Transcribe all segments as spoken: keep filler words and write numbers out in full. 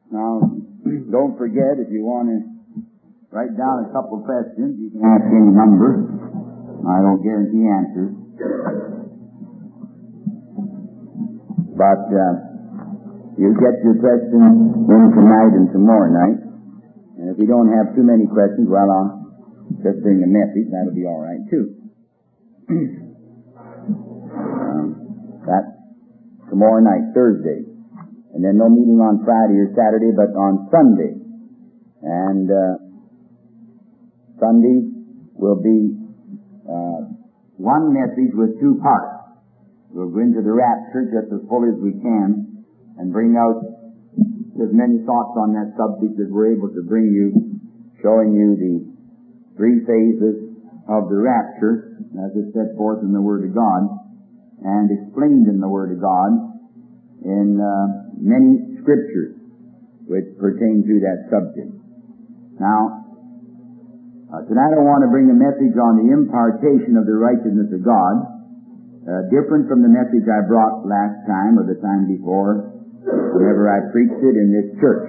Now, don't forget, if you want to write down a couple of questions, you can ask any number. I don't guarantee answers. But uh, you'll get your questions in tonight and tomorrow night. And if you don't have too many questions, well, I'll just bring a message. That'll be all right, too. um, that's tomorrow night, Thursday. And then no meeting on Friday or Saturday, but on Sunday. And uh, Sunday will be uh, one message with two parts. We'll go into the rapture just as fully as we can and bring out as many thoughts on that subject as we're able to bring you, showing you the three phases of the rapture as it's set forth in the Word of God and explained in the Word of God in uh, many scriptures which pertain to that subject. Now, uh, tonight I want to bring a message on the impartation of the righteousness of God, uh, different from the message I brought last time or the time before, whenever I preached it in this church.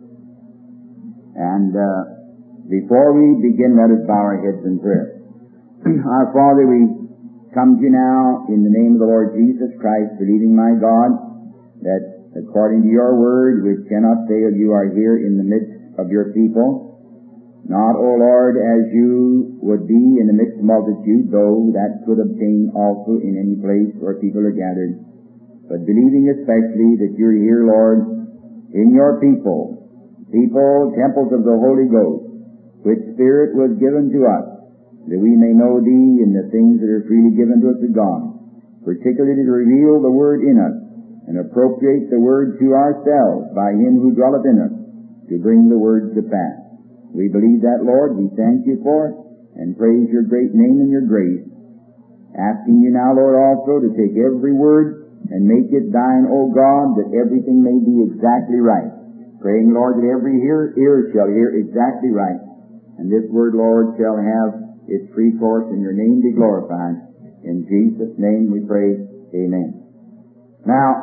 And uh, before we begin, let us bow our heads in prayer. Our Father, we come to you now in the name of the Lord Jesus Christ, believing, my God, that according to your word, which cannot fail, you are here in the midst of your people. Not, O Lord, as you would be in the midst of multitude, though that could obtain also in any place where people are gathered, but believing especially that you're here, Lord, in your people, people, temples of the Holy Ghost, which Spirit was given to us, that we may know Thee and the things that are freely given to us of God, particularly to reveal the Word in us, and appropriate the Word to ourselves by Him who dwelleth in us, to bring the Word to pass. We believe that, Lord. We thank you for it, and praise your great name and your grace. Asking you now, Lord, also to take every word and make it thine, O God, that everything may be exactly right. Praying, Lord, that every ear, ear shall hear exactly right, and this word, Lord, shall have its free course, and your name be glorified. In Jesus' name we pray. Amen. Now,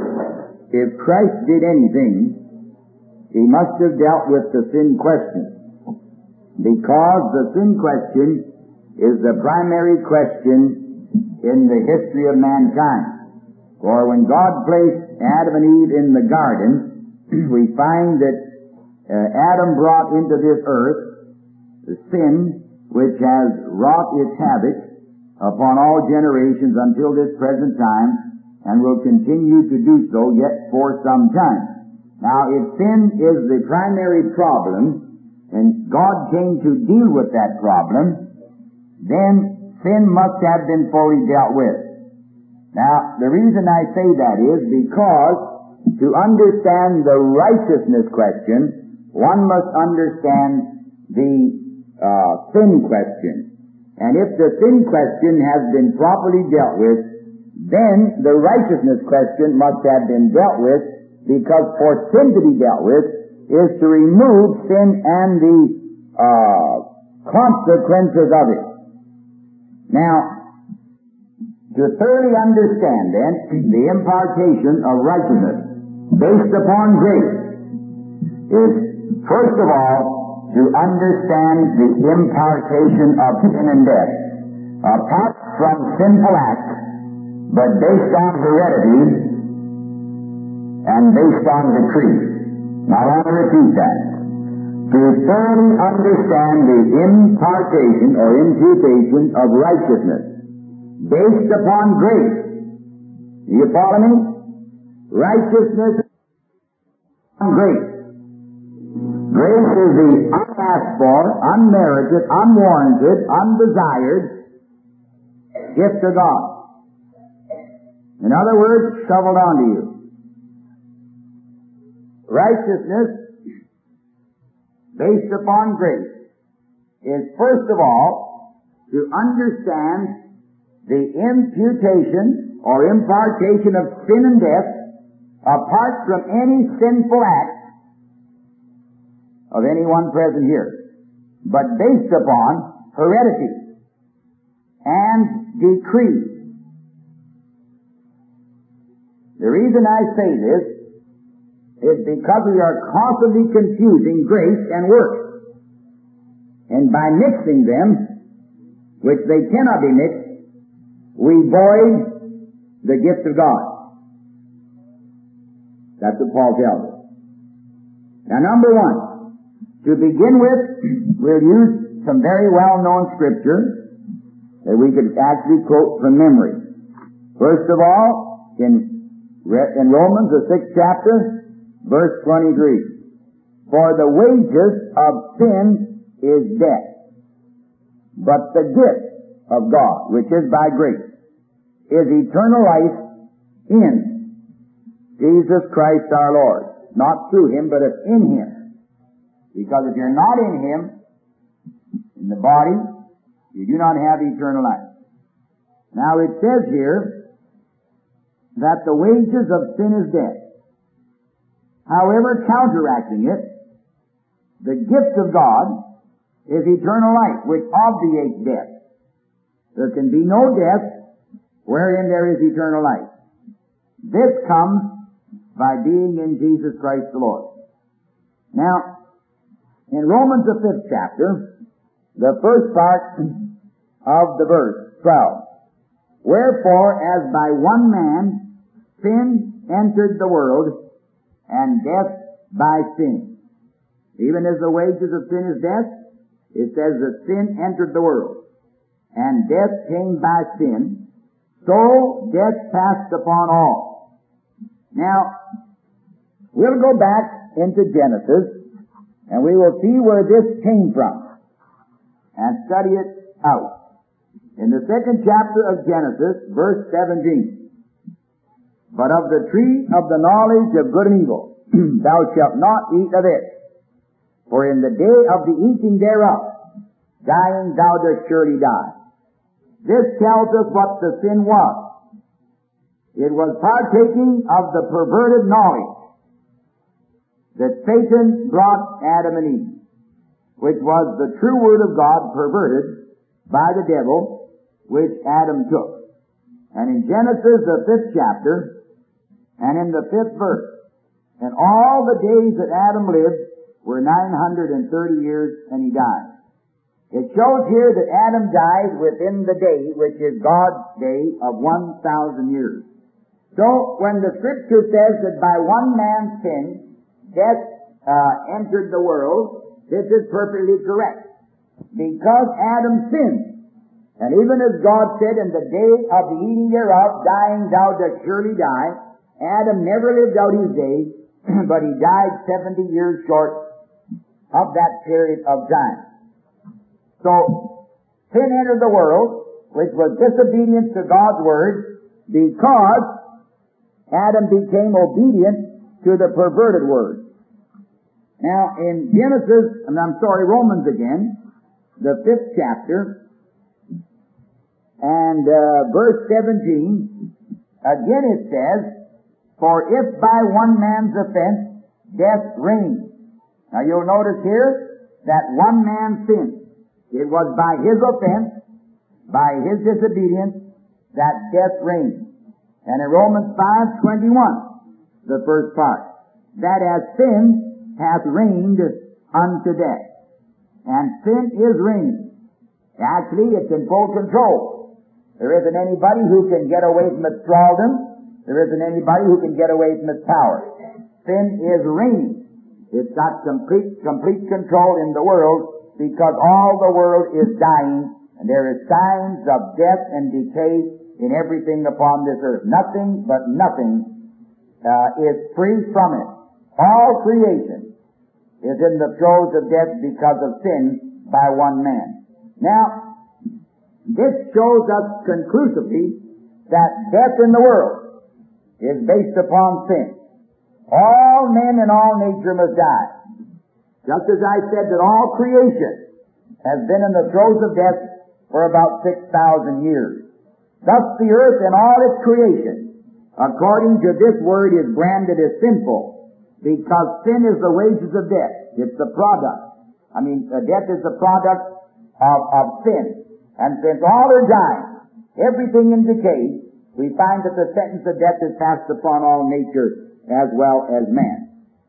if Christ did anything, He must have dealt with the sin question, because the sin question is the primary question in the history of mankind. For when God placed Adam and Eve in the garden, we find that uh, Adam brought into this earth the sin which has wrought its havoc upon all generations until this present time, and will continue to do so yet for some time. Now, if sin is the primary problem, and God came to deal with that problem, then sin must have been fully dealt with. Now, the reason I say that is because to understand the righteousness question, one must understand the uh, sin question. And if the sin question has been properly dealt with, then the righteousness question must have been dealt with, because for sin to be dealt with is to remove sin and the uh, consequences of it. Now, to thoroughly understand then the impartation of righteousness based upon grace is, first of all, to understand the impartation of sin and death, apart from sinful acts, but based on heredity and based on decree. Now I want to repeat that. To thoroughly understand the impartation or imputation of righteousness based upon grace. You follow me? Righteousness on grace. Grace is the unasked for, unmerited, unwarranted, undesired gift of God. In other words, shoveled onto you. Righteousness based upon grace is, first of all, to understand the imputation or impartation of sin and death apart from any sinful act of anyone present here, but based upon heredity and decree. The reason I say this is because we are constantly confusing grace and works. And by mixing them, which they cannot be mixed, we void the gift of God. That's what Paul tells us. Now, number one, to begin with, we'll use some very well-known scripture that we could actually quote from memory. First of all, in, in Romans, the sixth chapter, verse twenty-three, for the wages of sin is death, but the gift of God, which is by grace, is eternal life in Jesus Christ our Lord. Not through Him, but it's in Him. Because if you're not in Him, in the body, you do not have eternal life. Now it says here that the wages of sin is death. However, counteracting it, the gift of God is eternal life, which obviates death. There can be no death wherein there is eternal life. This comes by being in Jesus Christ the Lord. Now, in Romans the fifth chapter, the first part of the verse, twelve, wherefore as by one man sin entered the world, and death by sin. Even as the wages of sin is death, it says that sin entered the world, and death came by sin, so death passed upon all. Now, we'll go back into Genesis, and we will see where this came from, and study it out. In the second chapter of Genesis, verse seventeen, but of the tree of the knowledge of good and evil thou shalt not eat of it, for in the day of the eating thereof, dying thou dost surely die. This tells us what the sin was. It was partaking of the perverted knowledge that Satan brought Adam and Eve, which was the true word of God perverted by the devil, which Adam took. And in Genesis, the fifth chapter, and in the fifth verse, and all the days that Adam lived were nine hundred thirty years, and he died. It shows here that Adam died within the day, which is God's day, of one thousand years. So, when the Scripture says that by one man's sin, death uh, entered the world, this is perfectly correct. Because Adam sinned. And even as God said, in the day of the eating thereof, dying thou dost surely die, Adam never lived out his days, but he died seventy years short of that period of time. So, sin entered the world, which was disobedience to God's word, because Adam became obedient to the perverted word. Now, in Genesis, and I'm sorry, Romans again, the fifth chapter, and uh, verse seventeen, again it says, for if by one man's offense death reigned. Now you'll notice here that one man sinned. It was by his offense, by his disobedience, that death reigned. And in Romans five twenty-one, the first part, that as sin hath reigned unto death. And sin is reigning. Actually, it's in full control. There isn't anybody who can get away from its thraldom. There isn't anybody who can get away from its power. Sin is reigning. It's got complete, complete control in the world because all the world is dying, and there is signs of death and decay in everything upon this earth. Nothing but nothing uh, is free from it. All creation is in the throes of death because of sin by one man. Now, this shows us conclusively that death in the world is based upon sin. All men and all nature must die. Just as I said that all creation has been in the throes of death for about six thousand years. Thus the earth and all its creation, according to this word, is branded as sinful, because sin is the wages of death. It's the product. I mean, uh, death is the product of, of sin. And since all are dying, everything in decay, we find that the sentence of death is passed upon all nature as well as man.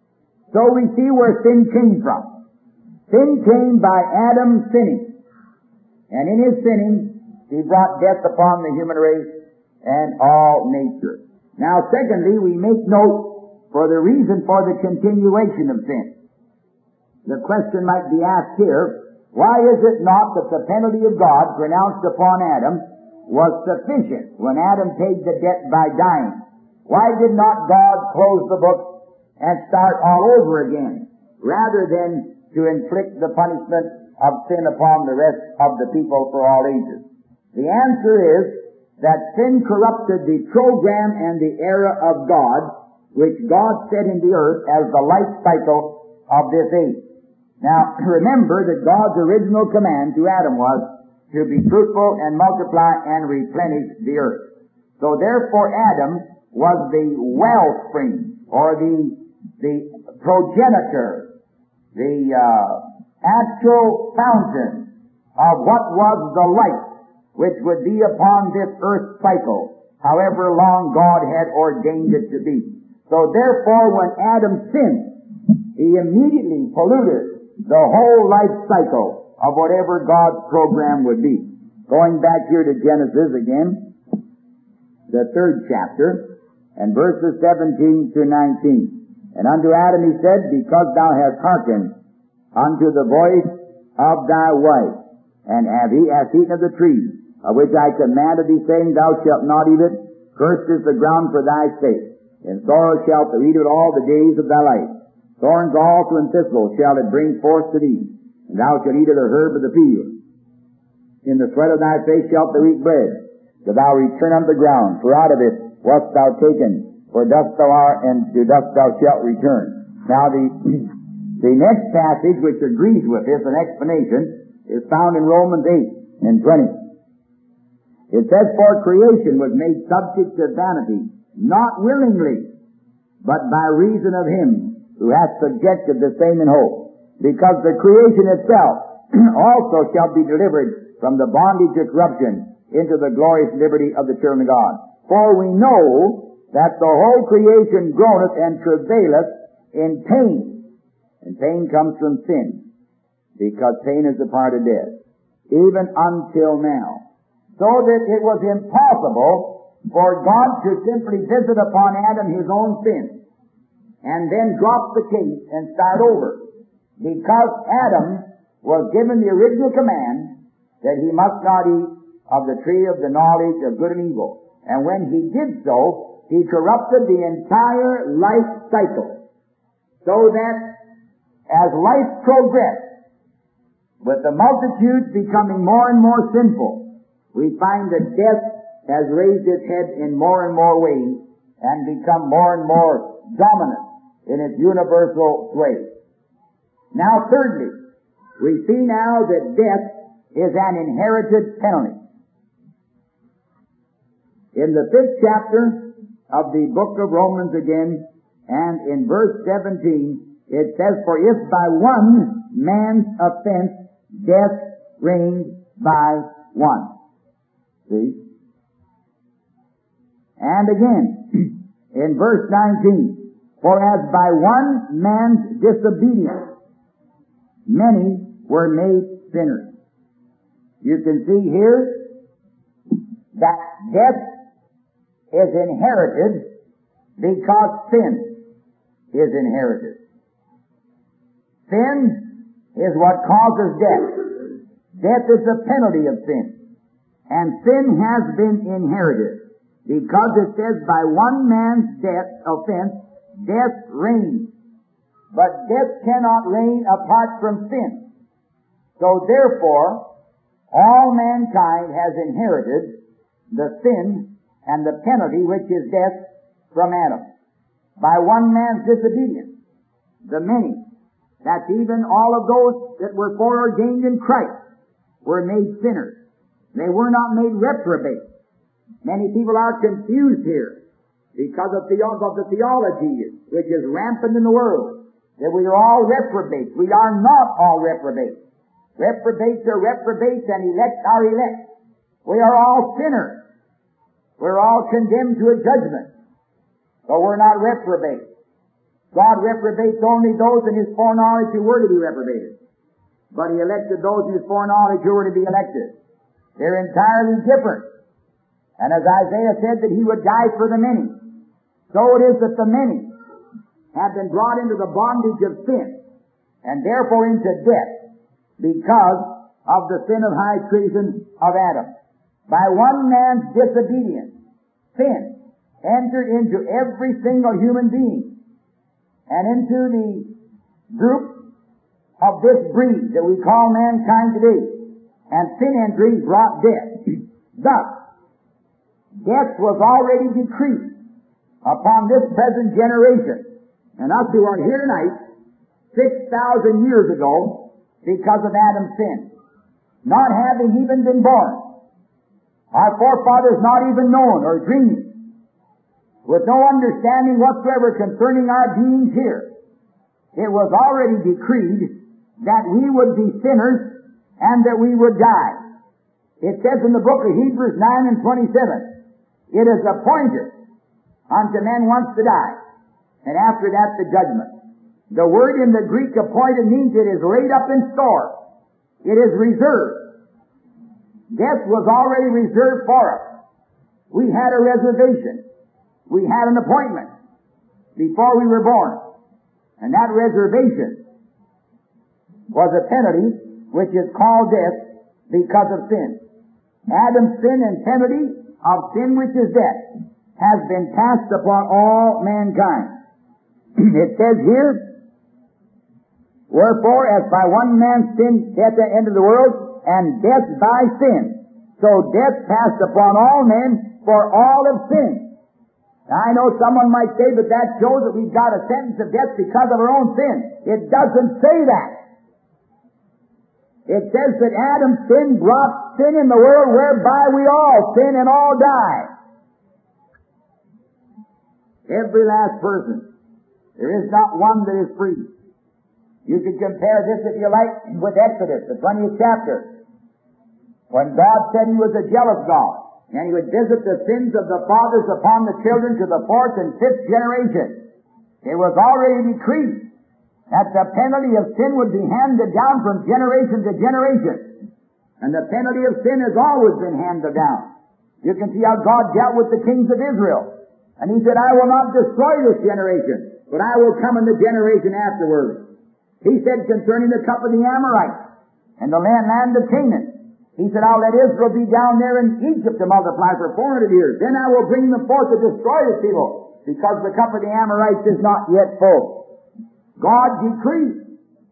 So we see where sin came from. Sin came by Adam sinning. And in his sinning, he brought death upon the human race and all nature. Now, secondly, we make note for the reason for the continuation of sin. The question might be asked here, why is it not that the penalty of God pronounced upon Adam was sufficient when Adam paid the debt by dying? Why did not God close the book and start all over again, rather than to inflict the punishment of sin upon the rest of the people for all ages? The answer is that sin corrupted the program and the era of God, which God set in the earth as the life cycle of this age. Now, remember that God's original command to Adam was to be fruitful and multiply and replenish the earth. So therefore Adam was the wellspring, or the, the progenitor, the uh, actual fountain of what was the life which would be upon this earth cycle, however long God had ordained it to be. So therefore when Adam sinned, he immediately polluted the whole life cycle of whatever God's program would be. Going back here to Genesis again, the third chapter, and verses seventeen to nineteen. And unto Adam he said, because thou hast hearkened unto the voice of thy wife, and have he hast eaten of the tree, of which I commanded thee, saying, thou shalt not eat it, cursed is the ground for thy sake. In sorrow shalt thou eat it all the days of thy life. Thorns also and thistles shall it bring forth to thee, and thou shalt eat of the herb of the field. In the sweat of thy face shalt thou eat bread, till thou return unto the ground, for out of it wast thou taken, for dust thou art, and to dust thou shalt return. Now the, the next passage which agrees with this, an explanation, is found in Romans eight and twenty. It says, for creation was made subject to vanity, not willingly, but by reason of him who hath subjected the same in hope, because the creation itself also shall be delivered from the bondage of corruption into the glorious liberty of the children of God. For we know that the whole creation groaneth and travaileth in pain. And pain comes from sin, because pain is a part of death, even until now. So that it was impossible for God to simply visit upon Adam his own sin, and then drop the case and start over. Because Adam was given the original command that he must not eat of the tree of the knowledge of good and evil. And when he did so, he corrupted the entire life cycle. So that as life progressed, with the multitudes becoming more and more sinful, we find that death has raised its head in more and more ways and become more and more dominant in its universal sway. Now thirdly, we see now that death is an inherited penalty. In the fifth chapter of the book of Romans again, and in verse seventeen, it says, for if by one man's offense death reigned by one. See? And again, in verse nineteen, for as by one man's disobedience many were made sinners. You can see here that death is inherited because sin is inherited. Sin is what causes death. Death is the penalty of sin. And sin has been inherited because it says by one man's death offense death reigns. But death cannot reign apart from sin. So therefore, all mankind has inherited the sin and the penalty which is death from Adam. By one man's disobedience, the many, that's even all of those that were foreordained in Christ, were made sinners. They were not made reprobates. Many people are confused here because of the, of the theology which is rampant in the world, that we are all reprobates. We are not all reprobates. Reprobates are reprobates and elect are elect. We are all sinners. We're all condemned to a judgment. But we're not reprobates. God reprobates only those in His foreknowledge who were to be reprobated. But He elected those in His foreknowledge who were to be elected. They're entirely different. And as Isaiah said that He would die for the many, so it is that the many have been brought into the bondage of sin, and therefore into death, because of the sin of high treason of Adam. By one man's disobedience, sin entered into every single human being, and into the group of this breed that we call mankind today. And sin entering brought death. Thus, death was already decreed upon this present generation, and us who are here tonight, six thousand years ago, because of Adam's sin, not having even been born. Our forefathers not even known or dreaming, with no understanding whatsoever concerning our beings here. It was already decreed that we would be sinners and that we would die. It says in the book of Hebrews nine and twenty-seven, it is appointed unto men once to die, and after that the judgment. The word in the Greek appointed means it is laid up in store. It is reserved. Death was already reserved for us. We had a reservation. We had an appointment before we were born. And that reservation was a penalty which is called death because of sin. Adam's sin and penalty of sin, which is death, has been passed upon all mankind. It says here, wherefore, as by one man's sin death entered the world, and death by sin, so death passed upon all men, for all have sinned. Now, I know someone might say, but that shows that we've got a sentence of death because of our own sin. It doesn't say that. It says that Adam's sin brought sin in the world, whereby we all sin and all die. Every last person. There is not one that is free. You can compare this, if you like, with Exodus, the twentieth chapter, when God said He was a jealous God, and He would visit the sins of the fathers upon the children to the fourth and fifth generation. It was already decreed that the penalty of sin would be handed down from generation to generation. And the penalty of sin has always been handed down. You can see how God dealt with the kings of Israel. And He said, I will not destroy this generation, but I will come in the generation afterwards. He said concerning the cup of the Amorites and the land, land of Canaan, He said, I'll let Israel be down there in Egypt to multiply for four hundred years. Then I will bring them forth to destroy this people, because the cup of the Amorites is not yet full. God decreed.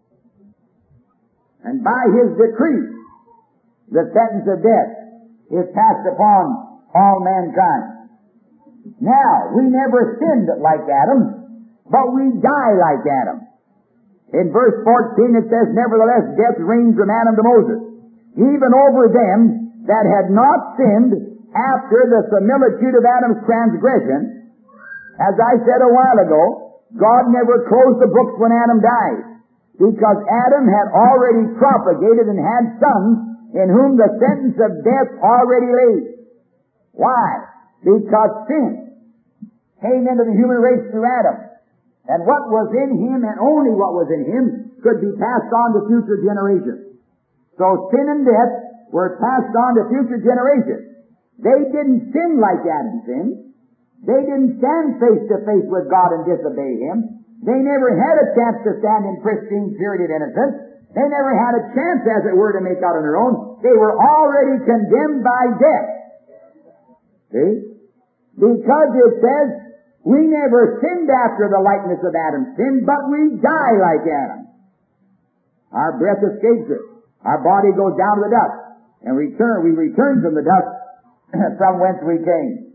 And by His decree, the sentence of death is passed upon all mankind. Now, we never sinned like Adam, but we die like Adam. In verse fourteen it says, nevertheless death reigned from Adam to Moses, even over them that had not sinned after the similitude of Adam's transgression. As I said a while ago, God never closed the books when Adam died, because Adam had already propagated and had sons in whom the sentence of death already lay. Why? Because sin came into the human race through Adam, and what was in him, and only what was in him, could be passed on to future generations. So sin and death were passed on to future generations. They didn't sin like Adam sinned. They didn't stand face to face with God and disobey Him. They never had a chance to stand in pristine, spirited innocence. They never had a chance, as it were, to make out on their own. They were already condemned by death. See? Because it says, we never sinned after the likeness of Adam's sin, but we die like Adam. Our breath escapes us. Our body goes down to the dust, and return, we return from the dust from whence we came.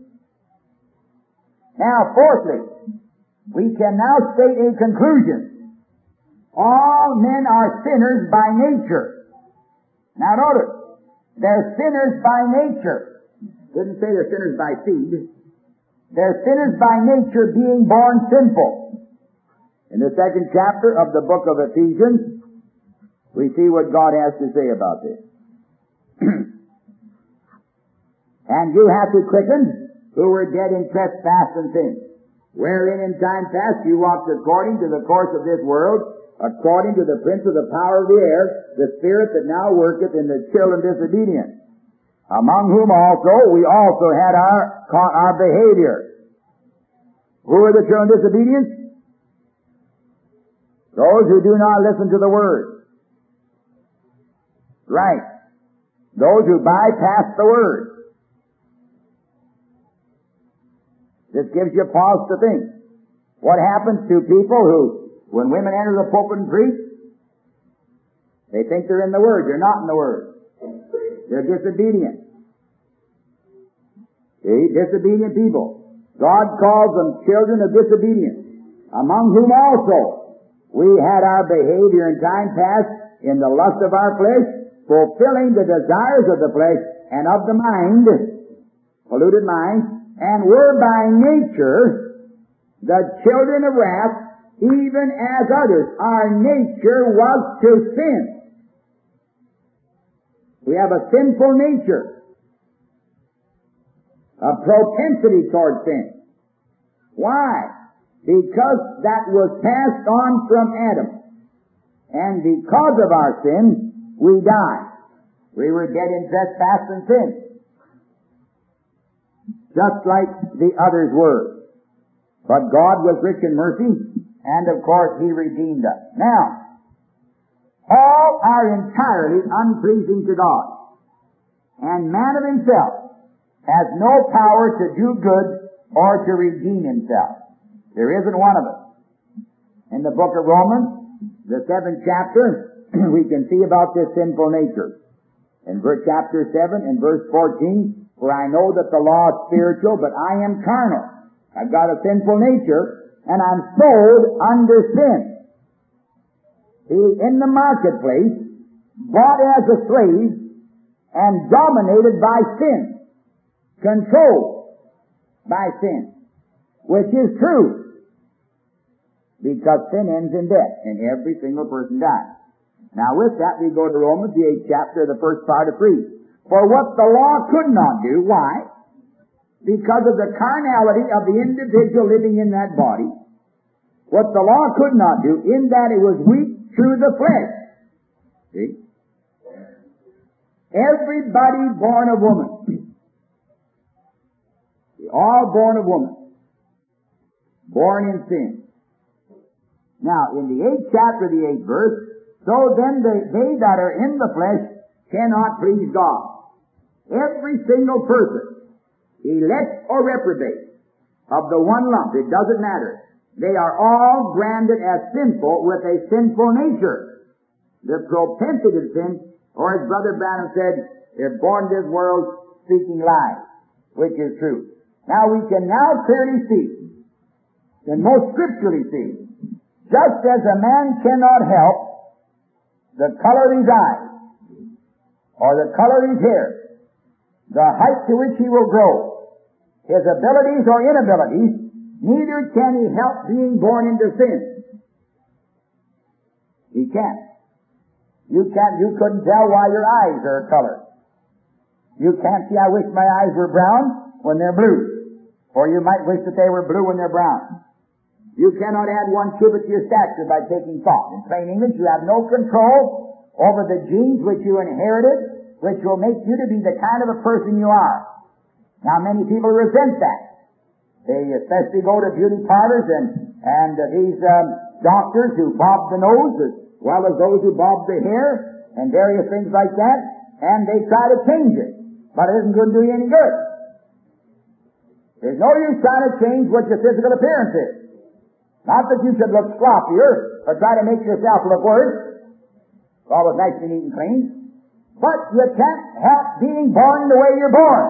Now, fourthly, we can now state a conclusion. All men are sinners by nature. Now notice, they're sinners by nature. Didn't say they're sinners by seed. They're sinners by nature, being born sinful. In the second chapter of the book of Ephesians, we see what God has to say about this. And you have to quicken who were dead in trespass and sin. wherein in time past you walked according to the course of this world, according to the prince of the power of the air, the spirit that now worketh in the children of disobedience, among whom also we also had our, our behavior. Who are the children of disobedience? Those who do not listen to the word. Right. Those who bypass the word. This gives you pause to think. What happens to people who, when women enter the pulpit and preach, they think they're in the word. They're not in the word. They're disobedient. See? Disobedient people. God calls them children of disobedience, among whom also we had our behavior in time past in the lust of our flesh, fulfilling the desires of the flesh and of the mind, polluted mind, and were by nature the children of wrath, even as others. Our nature was to sin. We have a sinful nature, a propensity toward sin. Why? Because that was passed on from Adam. And because of our sin, we died. We were dead in trespass and sin. Just like the others were. But God was rich in mercy, and of course He redeemed us. Now, all are entirely unpleasing to God. And man of himself has no power to do good or to redeem himself. There isn't one of us. In the book of Romans, the seventh chapter, we can see about this sinful nature. In verse chapter seven and verse fourteen, for I know that the law is spiritual, but I am carnal. I've got a sinful nature, and I'm sold under sin. See, in the marketplace, bought as a slave, and dominated by sin. Controlled by sin. Which is true. Because sin ends in death, and every single person dies. Now with that, we go to Romans, the eighth chapter, the first part of three. For what the law could not do, why? Because of the carnality of the individual living in that body. What the law could not do, in that it was weak through the flesh. See? Everybody born of woman. All born of woman. Born in sin. Now, in the eighth chapter, the eighth verse, so then they, they that are in the flesh cannot please God. Every single person, elect or reprobate, of the one lump, it doesn't matter. They are all branded as sinful with a sinful nature. The propensity to sin, or as Brother Branham said, they're born in this world speaking lies, which is true. Now we can now clearly see, and most scripturally see, just as a man cannot help the color of his eyes, or the color of his hair, the height to which he will grow, his abilities or inabilities, neither can he help being born into sin. He can't. You can't, you couldn't tell why your eyes are colored. You can't see, I wish my eyes were brown when they're blue. Or you might wish that they were blue when they're brown. You cannot add one cubit to your stature by taking thought. In plain English, you have no control over the genes which you inherited, which will make you to be the kind of a person you are. Now, many people resent that. They especially go to beauty parlors and, and uh, these um, doctors who bob the nose as well as those who bob the hair and various things like that, and they try to change it. But it isn't going to do you any good. There's no use trying to change what your physical appearance is. Not that you should look sloppier or try to make yourself look worse. It's always nice and neat and clean. But you can't help being born the way you're born.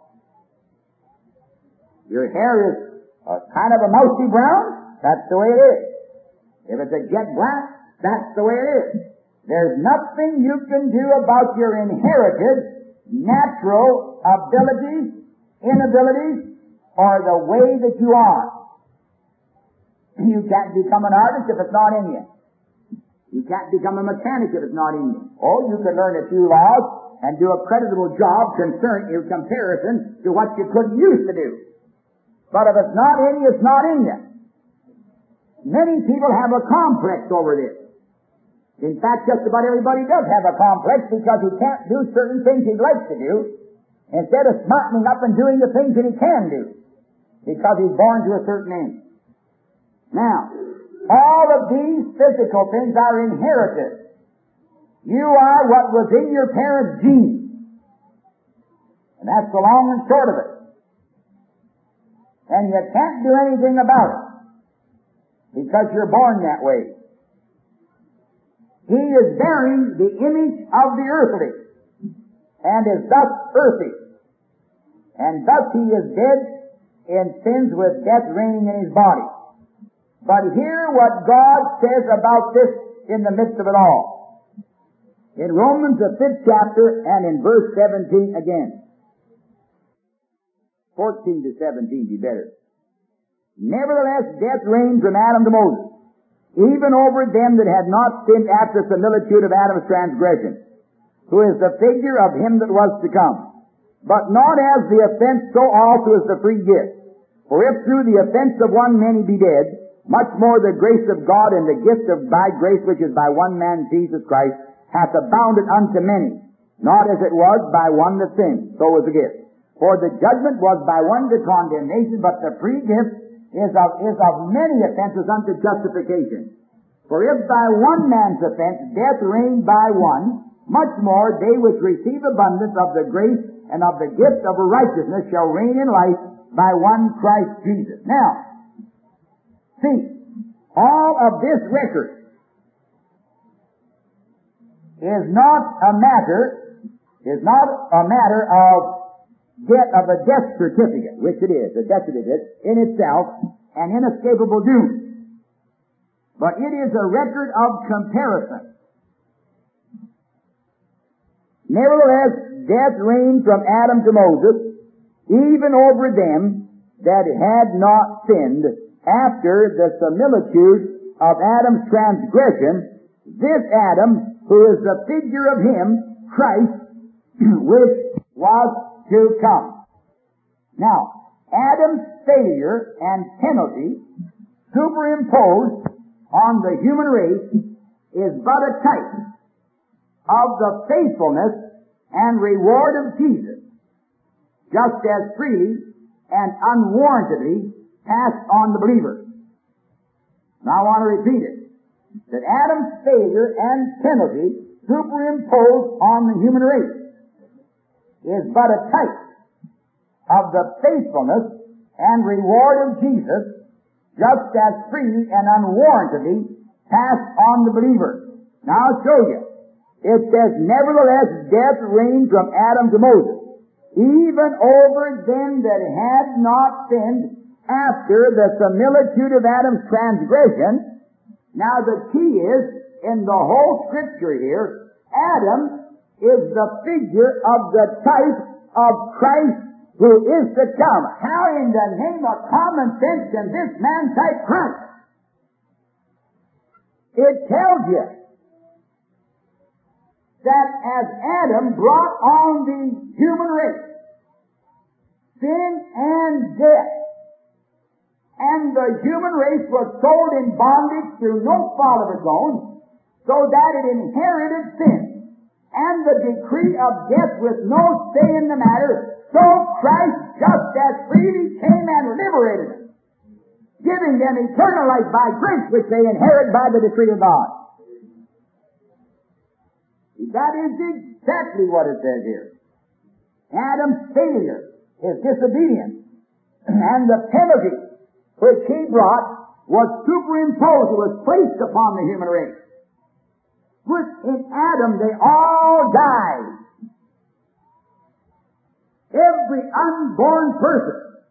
Your hair is a kind of a mousy brown, that's the way it is. If it's a jet black, that's the way it is. There's nothing you can do about your inherited natural abilities, inabilities, or the way that you are. You can't become an artist if it's not in you. You can't become a mechanic if it's not in you. Oh, you can learn a few laws and do a creditable job concern, in comparison to what you couldn't used to do. But if it's not in you, it's not in you. Many people have a complex over this. In fact, just about everybody does have a complex because he can't do certain things he'd like to do instead of smartening up and doing the things that he can do because he's born to a certain end. Now, all of these physical things are inherited. You are what was in your parents' genes. And that's the long and short of it. And you can't do anything about it because you're born that way. He is bearing the image of the earthly and is thus earthy. And thus he is dead in sins with death reigning in his body. But hear what God says about this in the midst of it all. In Romans the fifth chapter and in verse seventeen again. fourteen to seventeen be better. Nevertheless, death reigned from Adam to Moses, even over them that had not sinned after the similitude of Adam's transgression, who is the figure of him that was to come. But not as the offense, so also is the free gift. For if through the offense of one man he be dead, much more the grace of God and the gift of by grace which is by one man Jesus Christ hath abounded unto many, not as it was by one that sinned, so was the gift. For the judgment was by one to condemnation, but the free gift is of, is of many offenses unto justification. For if by one man's offense death reigned by one, much more they which receive abundance of the grace and of the gift of righteousness shall reign in life by one Christ Jesus. Now, see, all of this record is not a matter, is not a matter of death of a death certificate, which it is, a death certificate in itself, an inescapable doom. But it is a record of comparison. Nevertheless, death reigned from Adam to Moses, even over them that had not sinned, after the similitude of Adam's transgression, this Adam, who is the figure of him, Christ, which was to come. Now, Adam's failure and penalty superimposed on the human race is but a type of the faithfulness and reward of Jesus, just as freely and unwarrantedly passed on the believer. Now I want to repeat it. That Adam's failure and penalty superimposed on the human race is but a type of the faithfulness and reward of Jesus, just as freely and unwarrantedly passed on the believer. Now I'll show you. It says, nevertheless, death reigned from Adam to Moses, even over them that had not sinned after the similitude of Adam's transgression. Now the key is, in the whole scripture here, Adam is the figure of the type of Christ who is to come. How in the name of common sense can this man type Christ? It tells you that as Adam brought on the human race sin and death, and the human race was sold in bondage through no fault of its own, so that it inherited sin, and the decree of death with no say in the matter, so Christ just as freely came and liberated them, giving them eternal life by grace which they inherit by the decree of God. That is exactly what it says here. Adam's failure, his disobedience, and the penalty which he brought was superimposed, it was placed upon the human race. Which in Adam they all died. Every unborn person.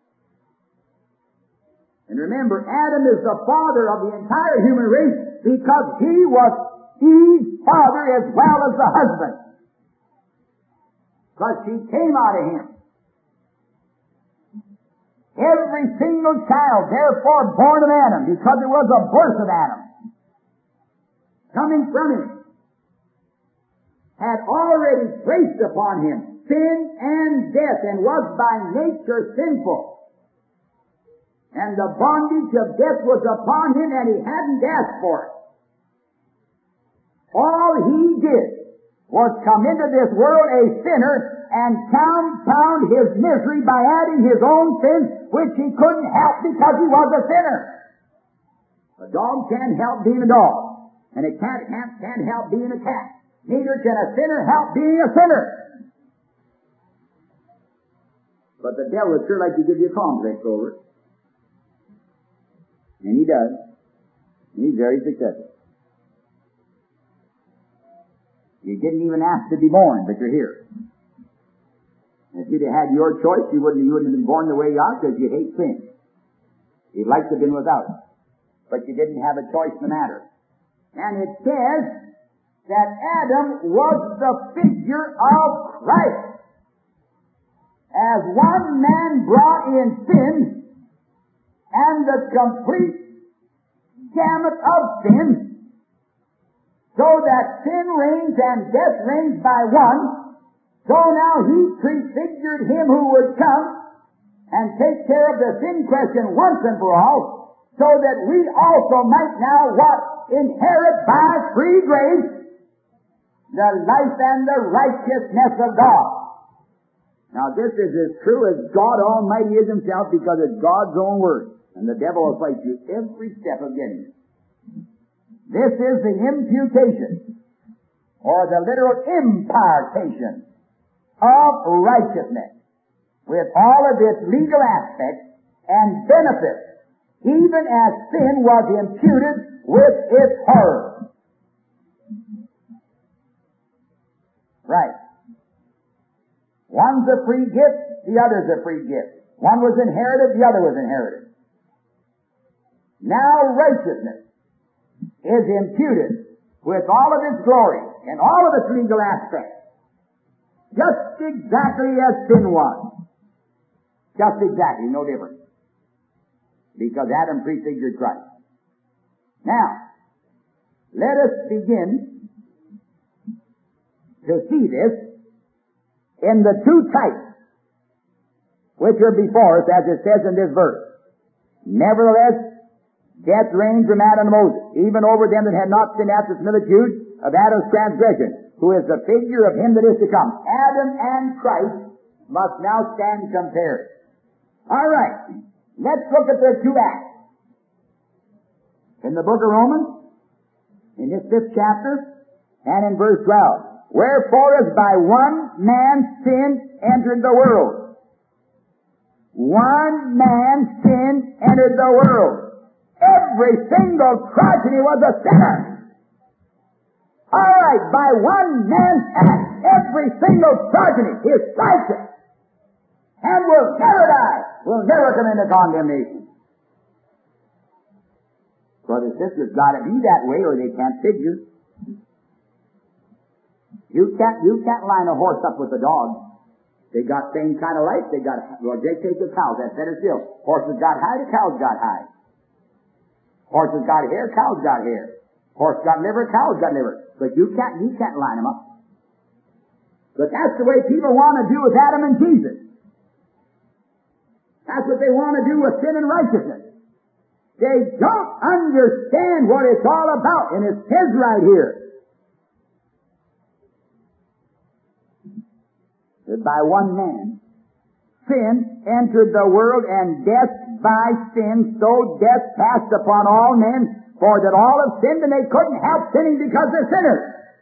And remember, Adam is the father of the entire human race because he was Eve's father as well as the husband. Because she came out of him. Every single child, therefore, born of Adam, because it was a birth of Adam, coming from him, had already placed upon him sin and death, and was by nature sinful. And the bondage of death was upon him, and he hadn't asked for it. All he did was come into this world a sinner and compound his misery by adding his own sins, which he couldn't help because he was a sinner. A dog can't help being a dog, and a cat can't help being a cat. Neither can a sinner help being a sinner. But the devil would sure like to give you a complex over it. And he does. And he's very successful. You didn't even ask to be born, but you're here. And if you'd have had your choice, you wouldn't, you wouldn't have been born the way you are because you hate sin. You'd like to have been without it. But you didn't have a choice in the matter. And it says that Adam was the figure of Christ. As one man brought in sin, and the complete gamut of sin, so that sin reigns and death reigns by one, so now he prefigured him who would come and take care of the sin question once and for all, so that we also might now what? Inherit by free grace the life and the righteousness of God. Now this is as true as God Almighty is Himself, because it's God's own word. And the devil will fight you every step of getting it. This is the imputation, or the literal impartation of righteousness, with all of its legal aspects and benefits, even as sin was imputed with its horror. Right. One's a free gift, the other's a free gift. One was inherited, the other was inherited. Now righteousness is imputed with all of its glory and all of its legal aspects, just exactly as sin was. Just exactly, no difference. Because Adam prefigured Christ. Now, let us begin to see this in the two types which are before us, as it says in this verse. Nevertheless, death reigned from Adam to Moses, even over them that had not sinned after the similitude of Adam's transgression, who is the figure of him that is to come. Adam and Christ must now stand compared. All right, let's look at the two acts. In the book of Romans, in this fifth chapter, and in verse twelve. Wherefore, as by one man sin entered the world. One man sin entered the world. Every single progeny was a sinner. All right, by one man's act, every single progeny is righteous and will never die, will never come into condemnation. Brothers and sisters, got to be that way or they can't figure. You can't, you can't line a horse up with a dog. They got same kind of life. They got, well, they take the cows. That's better still. Horses got hide, the cows got hide. Horses got hair, cows got hair. Horse got liver, cows got liver. But you can't, you can't line them up. But that's the way people want to do with Adam and Jesus. That's what they want to do with sin and righteousness. They don't understand what it's all about, and it says right here that by one man sin entered the world, and death by sin, so death passed upon all men, for that all have sinned, and they couldn't help sinning because they're sinners.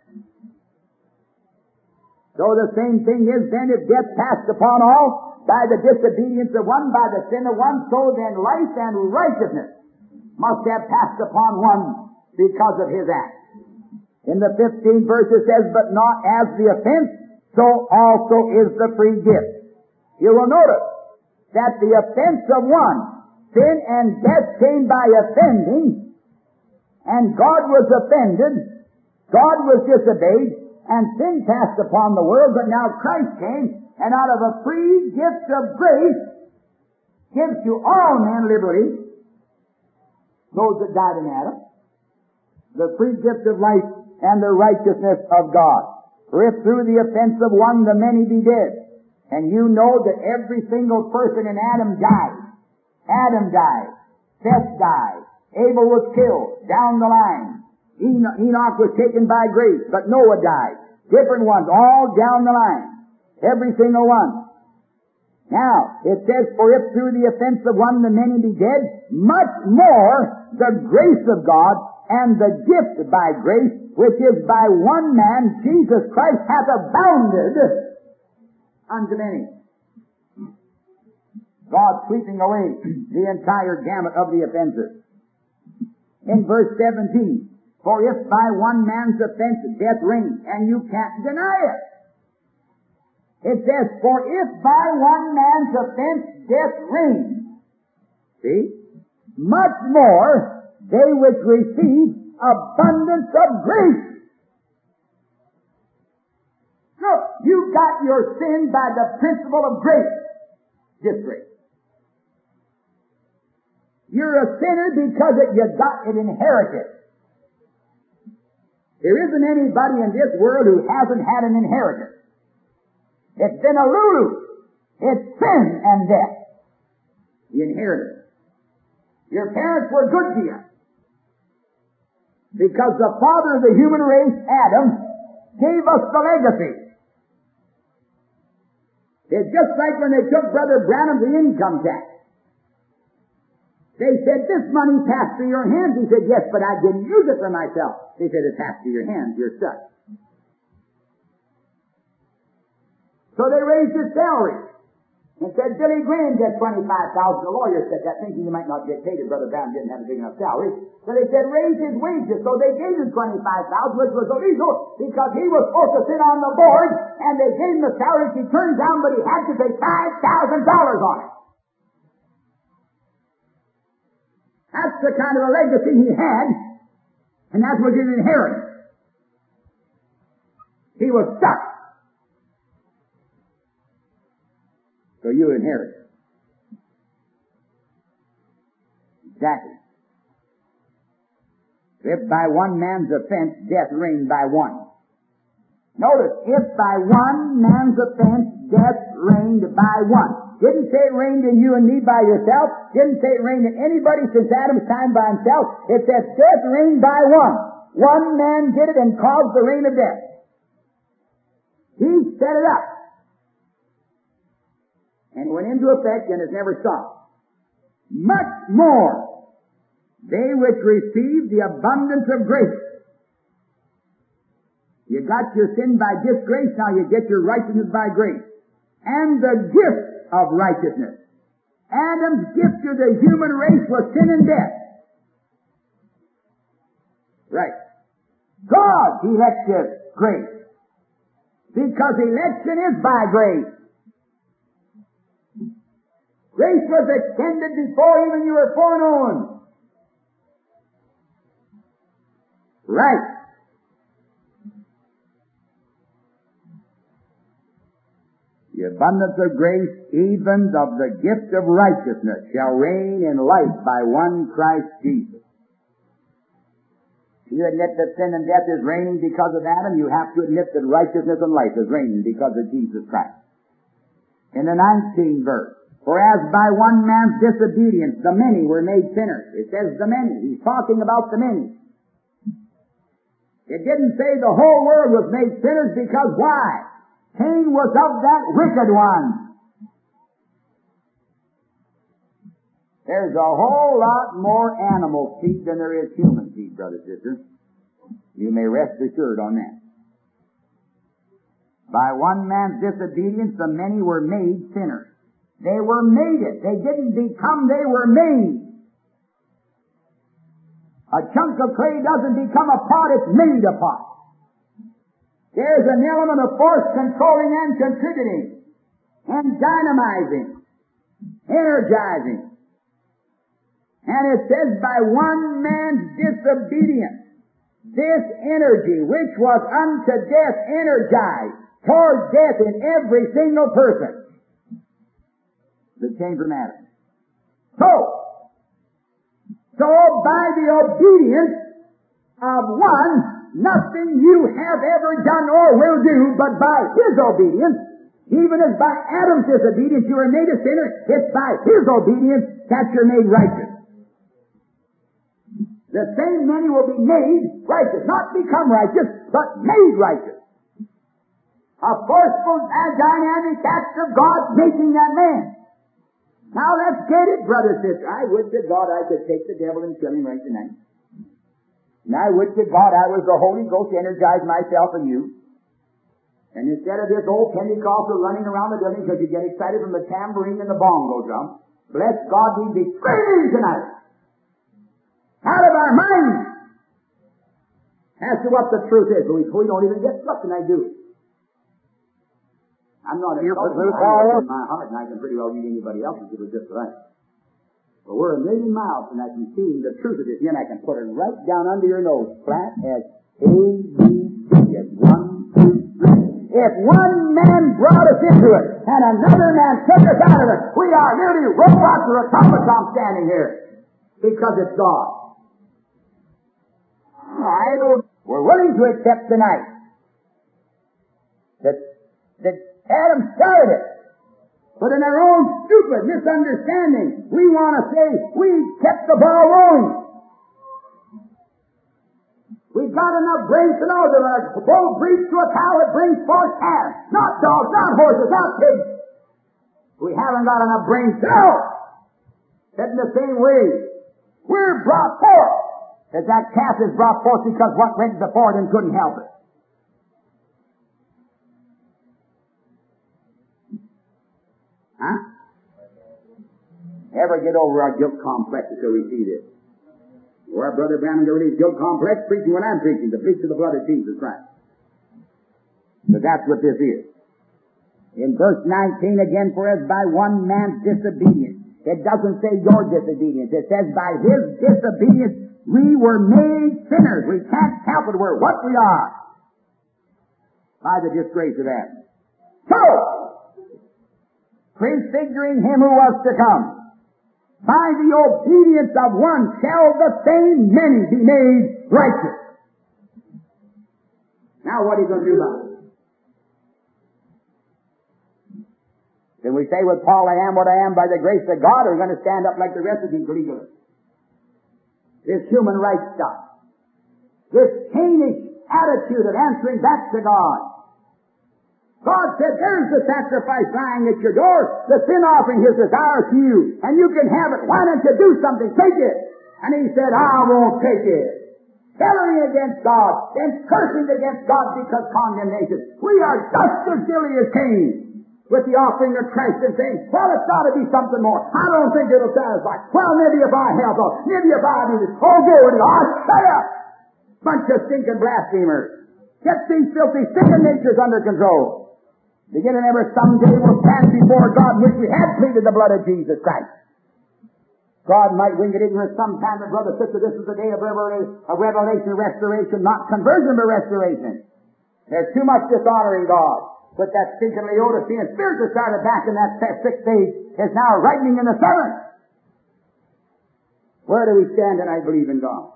So the same thing is then, if death passed upon all by the disobedience of one, by the sin of one, so then life and righteousness must have passed upon one because of his act. In the fifteenth verse it says, but not as the offense, so also is the free gift. You will notice that the offense of one, sin and death, came by offending, and God was offended, God was disobeyed, and sin passed upon the world, but now Christ came, and out of a free gift of grace, gives to all men liberty, those that died in Adam, the free gift of life and the righteousness of God. For if through the offense of one the many be dead, and you know that every single person in Adam died, Adam died. Seth died. Abel was killed. Down the line. Enoch, Enoch was taken by grace, but Noah died. Different ones, all down the line. Every single one. Now, it says, for if through the offense of one the many be dead, much more the grace of God and the gift by grace, which is by one man, Jesus Christ, hath abounded unto many. God sweeping away the entire gamut of the offenses. In verse seventeen, for if by one man's offense death reigned, and you can't deny it. It says, for if by one man's offense death reigned, see, much more they which receive abundance of grace. Look, you got your sin by the principle of grace. Just grace. You're a sinner because it, you got it inherited. There isn't anybody in this world who hasn't had an inheritance. It's been a lulu. It's sin and death. The inheritance. Your parents were good to you. Because the father of the human race, Adam, gave us the legacy. It's just like when they took Brother Branham the income tax. They said, this money passed through your hands. He said, yes, but I didn't use it for myself. They said, it passed through your hands. You're stuck. So they raised his salary and said, Billy Graham gets twenty-five thousand dollars. The lawyer said that, thinking he might not get paid if Brother Brown didn't have a big enough salary. So they said, raise his wages. So they gave him twenty-five thousand dollars, which was illegal because he was supposed to sit on the board, and they gave him the salary he turned down, but he had to pay five thousand dollars on it. That's the kind of a legacy he had, and that was his inheritance. He was stuck. So you inherit. Exactly. If by one man's offense death reigned by one. Notice, if by one man's offense death reigned by one. Didn't say it reigned in you and me by yourself. Didn't say it reigned in anybody since Adam's time by himself. It says death reigned by one. One man did it and caused the reign of death. He set it up. And it went into effect and has never stopped. Much more, they which receive the abundance of grace. You got your sin by disgrace, now you get your righteousness by grace. And the gift of righteousness. Adam's gift to the human race was sin and death. Right. God elected grace. Because election is by grace. Grace was extended before even you were foreknown. Right. The abundance of grace, even of the gift of righteousness, shall reign in life by one Christ Jesus. If you admit that sin and death is reigning because of Adam, you have to admit that righteousness and life is reigning because of Jesus Christ. In the nineteenth verse, for as by one man's disobedience the many were made sinners. It says the many. He's talking about the many. It didn't say the whole world was made sinners because why? Cain was of that wicked one. There's a whole lot more animal seed than there is human seed, brother, sister. You may rest assured on that. By one man's disobedience the many were made sinners. They were made it. They didn't become, they were made. A chunk of clay doesn't become a pot, it's made a pot. There's an element of force controlling and contributing, and dynamizing, energizing. And it says by one man's disobedience, this energy which was unto death energized toward death in every single person that came from Adam. So, so by the obedience of one, nothing you have ever done or will do, but by his obedience, even as by Adam's disobedience you were made a sinner, it's by his obedience that you're made righteous. The same many will be made righteous. Not become righteous, but made righteous. A forceful, a dynamic act of God making that man. Now let's get it, brother, sister. I would to God I could take the devil and kill him right tonight. And I would to God I was the Holy Ghost to energize myself in you. And instead of this old Pentecostal running around the building because you get excited from the tambourine and the bongo drum, bless God, we'd be screaming tonight. Out of our minds. As to what the truth is. But we, we don't even get what can I do? I'm not a insulting. I'm in my heart, and I can pretty well read anybody else's if it was just right. But we're a million miles from that receiving the truth of this, and I can put it right down under your nose, flat as A, B, C, as one, two, three. If one man brought us into it, and another man took us out of it, we are nearly robots or automatons standing here. Because it's God. I don't, we're willing to accept tonight that, that Adam started it. But in our own stupid misunderstanding, we want to say we kept the ball rolling. We've got enough brains to know that when a bull breeds to a cow, it brings forth calves. Not dogs, not horses, not pigs. We haven't got enough brains to know that in the same way we're brought forth, that that calf is brought forth because what went before them couldn't help it. Huh? Ever get over our guilt complex until we see this? Or our brother Branham got rid of his guilt complex preaching what I'm preaching, the preach of the blood of Jesus Christ. But that's what this is. In verse nineteen again, for as by one man's disobedience, it doesn't say your disobedience, it says by his disobedience we were made sinners. We can't help it, we're what we are. By the disgrace of Adam. So, prefiguring him who was to come, by the obedience of one shall the same many be made righteous. Now what are you going to do about it? Then we say with Paul, I am what I am by the grace of God, or we're going to stand up like the rest of these legalists. This human rights stuff. This Cainish attitude of answering back to God. God said, there's the sacrifice lying at your door. The sin offering is ours to you. And you can have it. Why don't you do something? Take it. And he said, I won't take it. Telling against God, then cursing against God because condemnation. We are just as guilty as Cain with the offering of Christ and saying, well, it's got to be something more. I don't think it'll satisfy. Well, maybe if I help out, maybe if I do this. Oh, go with it. Oh, shut up. Bunch of stinking blasphemers. Get these filthy, stinking natures under control. Beginning ever someday we'll stand before God, which we had pleaded the blood of Jesus Christ. God might wing it ignorant sometime, but brother, sister, this is the day of revelation, of revelation, restoration, not conversion, but restoration. There's too much dishonoring God. But that stinking Laodicean spirit that started back in that sixth age is now ripening in the seventh. Where do we stand? And I believe in God.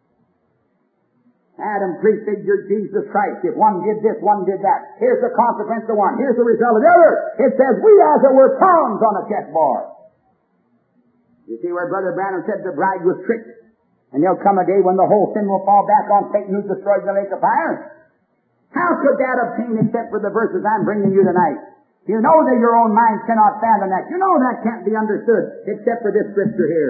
Adam prefigured Jesus Christ. If one did this, one did that. Here's the consequence of one. Here's the result of the other. It says we as it were pawns on a chessboard. You see where Brother Branham said the bride was tricked. And there'll come a day when the whole sin will fall back on Satan who destroyed the lake of fire. How could that obtain except for the verses I'm bringing you tonight? You know that your own mind cannot fathom that. You know that can't be understood except for this scripture here.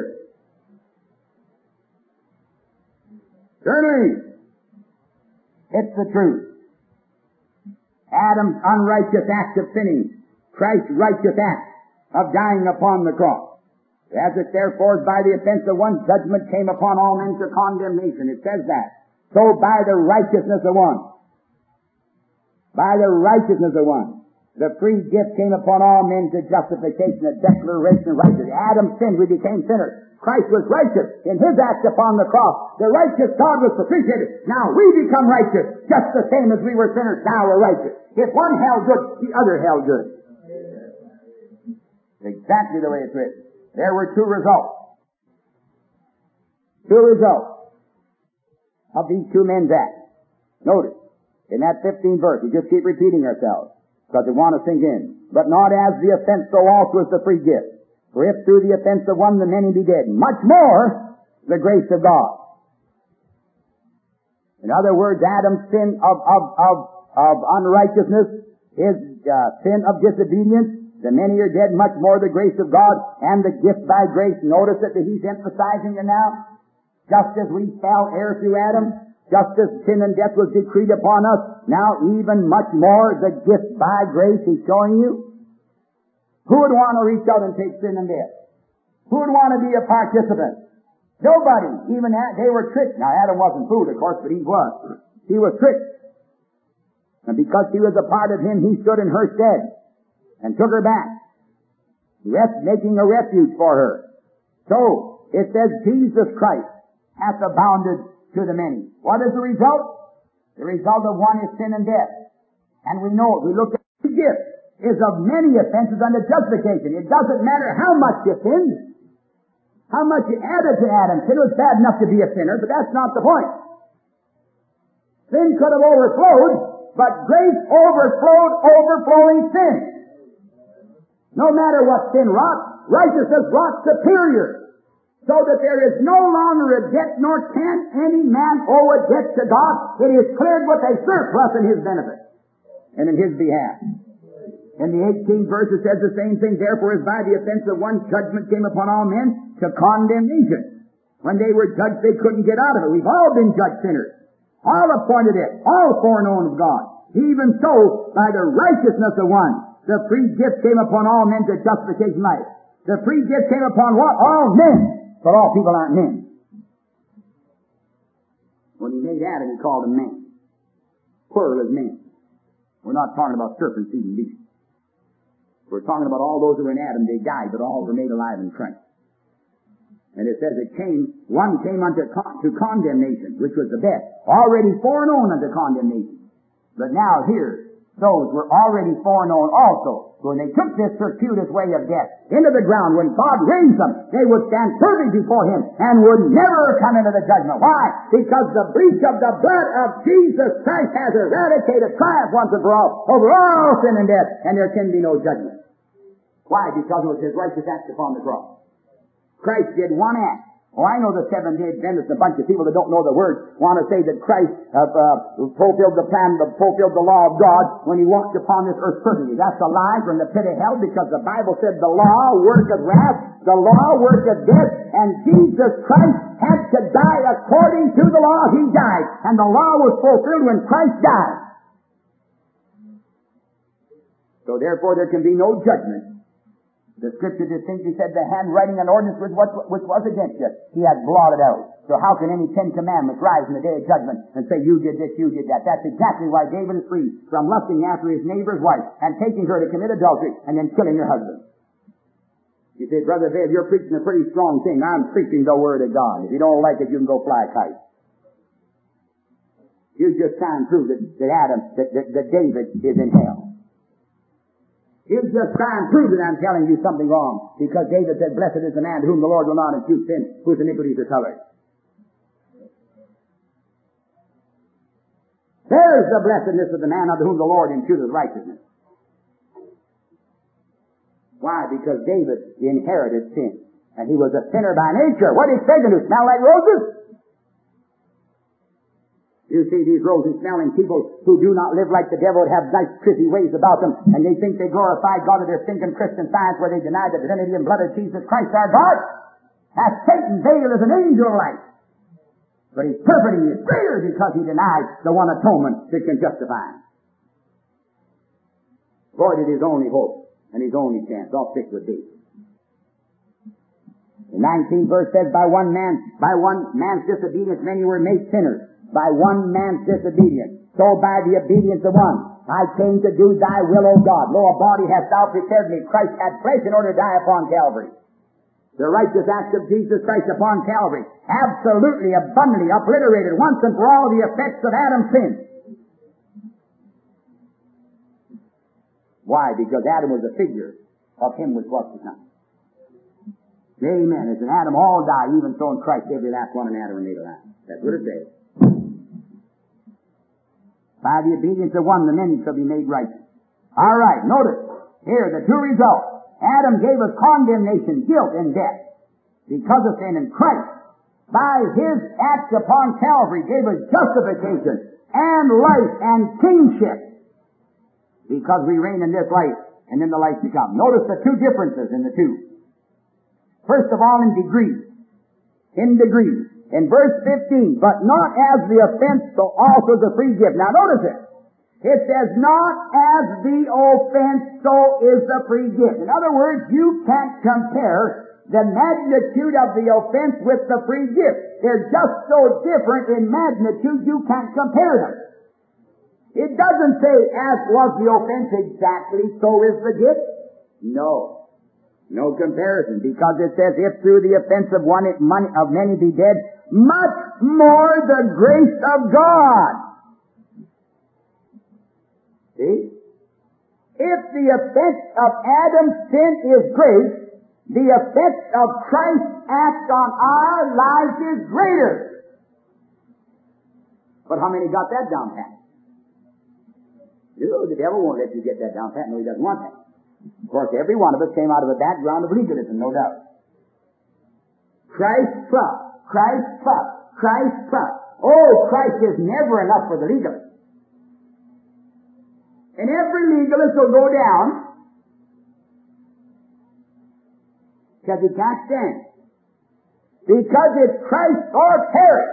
Certainly, it's the truth. Adam's unrighteous act of sinning, Christ's righteous act of dying upon the cross. As it therefore by the offense of one judgment came upon all men to condemnation. It says that. So by the righteousness of one, by the righteousness of one, the free gift came upon all men to justification, a declaration of righteousness. Adam sinned, we became sinners. Christ was righteous in his act upon the cross. The righteous God was propitiated. Now we become righteous, just the same as we were sinners. Now we're righteous. If one held good, the other held good. Exactly the way it's written. There were two results. Two results of these two men's acts. Notice, in that fifteenth verse, we just keep repeating ourselves because we want to sink in. But not as the offense, so also is the free gift. For if through the offense of one the many be dead, much more the grace of God. In other words, Adam's sin of, of, of, of unrighteousness, his uh, sin of disobedience, the many are dead, much more the grace of God and the gift by grace. Notice that he's emphasizing it now. Just as we fell heir through Adam, just as sin and death was decreed upon us, now even much more the gift by grace he's showing you. Who would want to reach out and take sin and death? Who would want to be a participant? Nobody. Even that, they were tricked. Now Adam wasn't fooled, of course, but Eve was. He was tricked. And because she was a part of him, he stood in her stead and took her back, rest, making a refuge for her. So, it says Jesus Christ hath abounded to the many. What is the result? The result of one is sin and death. And we know it. We look at the gift is of many offenses unto justification. It doesn't matter how much you sinned, how much you added to Adam. Sin was bad enough to be a sinner, but that's not the point. Sin could have overflowed, but grace overflowed overflowing sin. No matter what sin wrought, righteousness wrought superior, so that there is no longer a debt, nor can any man owe a debt to God. It is cleared with a surplus in his benefit and in his behalf. In the eighteenth verse it says the same thing. Therefore, as by the offense of one judgment came upon all men to condemnation. When they were judged, they couldn't get out of it. We've all been judged sinners. All appointed it. All foreknown of God. Even so, by the righteousness of one, the free gift came upon all men to justification life. The free gift came upon what? All men. But all people aren't men. When he made Adam, he called him man. Plural is men. We're not talking about serpents eating beasts. We're talking about all those who were in Adam. They died, but all were made alive in Christ. And it says it came, one came unto con- to condemnation, which was the best. Already foreknown unto condemnation. But now here, those were already foreknown also. So when they took this circuitous way of death into the ground, when God raised them, they would stand perfect before Him and would never come into the judgment. Why? Because the breach of the blood of Jesus Christ has eradicated triumph once and for all over all sin and death, and there can be no judgment. Why? Because it was His righteous act upon the cross. Christ did one act. Oh, I know the Seventh-day Adventists, a bunch of people that don't know the Word, want to say that Christ uh, uh, fulfilled the plan, fulfilled the law of God when He walked upon this earth perfectly. That's a lie from the pit of hell, because the Bible said the law worketh wrath, the law worketh death, and Jesus Christ had to die according to the law. He died, and the law was fulfilled when Christ died. So therefore there can be no judgment. The Scripture distinctly said the handwriting and ordinance which was, which was against you, He had blotted out. So how can any Ten Commandments rise in the day of judgment and say, you did this, you did that? That's exactly why David is free from lusting after his neighbor's wife and taking her to commit adultery and then killing her husband. You say, Brother Vail, you're preaching a pretty strong thing. I'm preaching the Word of God. If you don't like it, you can go fly a kite. You just try and prove that, that Adam, that, that, that David is in hell. You just try and prove that I'm telling you something wrong, because David said, blessed is the man to whom the Lord will not impute sin, whose iniquities are covered. There's the blessedness of the man unto whom the Lord imputeth righteousness. Why? Because David inherited sin, and he was a sinner by nature. What is Satan who smell like roses? You see these rosy-smelling people who do not live like the devil, have nice, pretty ways about them, and they think they glorify God with their stinking Christian science where they deny the divinity and blood of Jesus Christ our God. That's Satan. Baal is an angel of light. But he's perfect and he's greater because he denies the one atonement that can justify him. Voided his only hope and his only chance. I'll stick with thee. The nineteenth verse says, by one man, by one man's disobedience many were made sinners. By one man's disobedience. So by the obedience of one, I came to do thy will, O God. Lo, a body hast thou prepared me. Christ had flesh in order to die upon Calvary. The righteous act of Jesus Christ upon Calvary absolutely, abundantly obliterated once and for all the effects of Adam's sin. Why? Because Adam was a figure of him which was to come. Amen. As in Adam all die, even so in Christ every last one in Adam made alive. That's what it says. By the obedience of one, the many shall be made righteous. All right, notice here the two results. Adam gave us condemnation, guilt, and death because of sin, and Christ, by His act upon Calvary, gave us justification and life and kingship because we reign in this life and in the life to come. Notice the two differences in the two. First of all, in degree. In degree. In verse fifteen, but not as the offense, so also the free gift. Now notice it. It says, not as the offense, so is the free gift. In other words, you can't compare the magnitude of the offense with the free gift. They're just so different in magnitude, you can't compare them. It doesn't say, as was the offense exactly, so is the gift. No. No comparison, because it says, if through the offense of one of many be dead, much more the grace of God. See? If the effect of Adam's sin is grace, the effect of Christ's act on our lives is greater. But how many got that down pat? No, the devil won't let you get that down pat. No, he doesn't want that. Of course, every one of us came out of a background of legalism, no doubt. Christ plus, Christ plus, Christ plus. Oh, Christ is never enough for the legalist. And every legalist will go down because he can't stand. Because it's Christ or perish.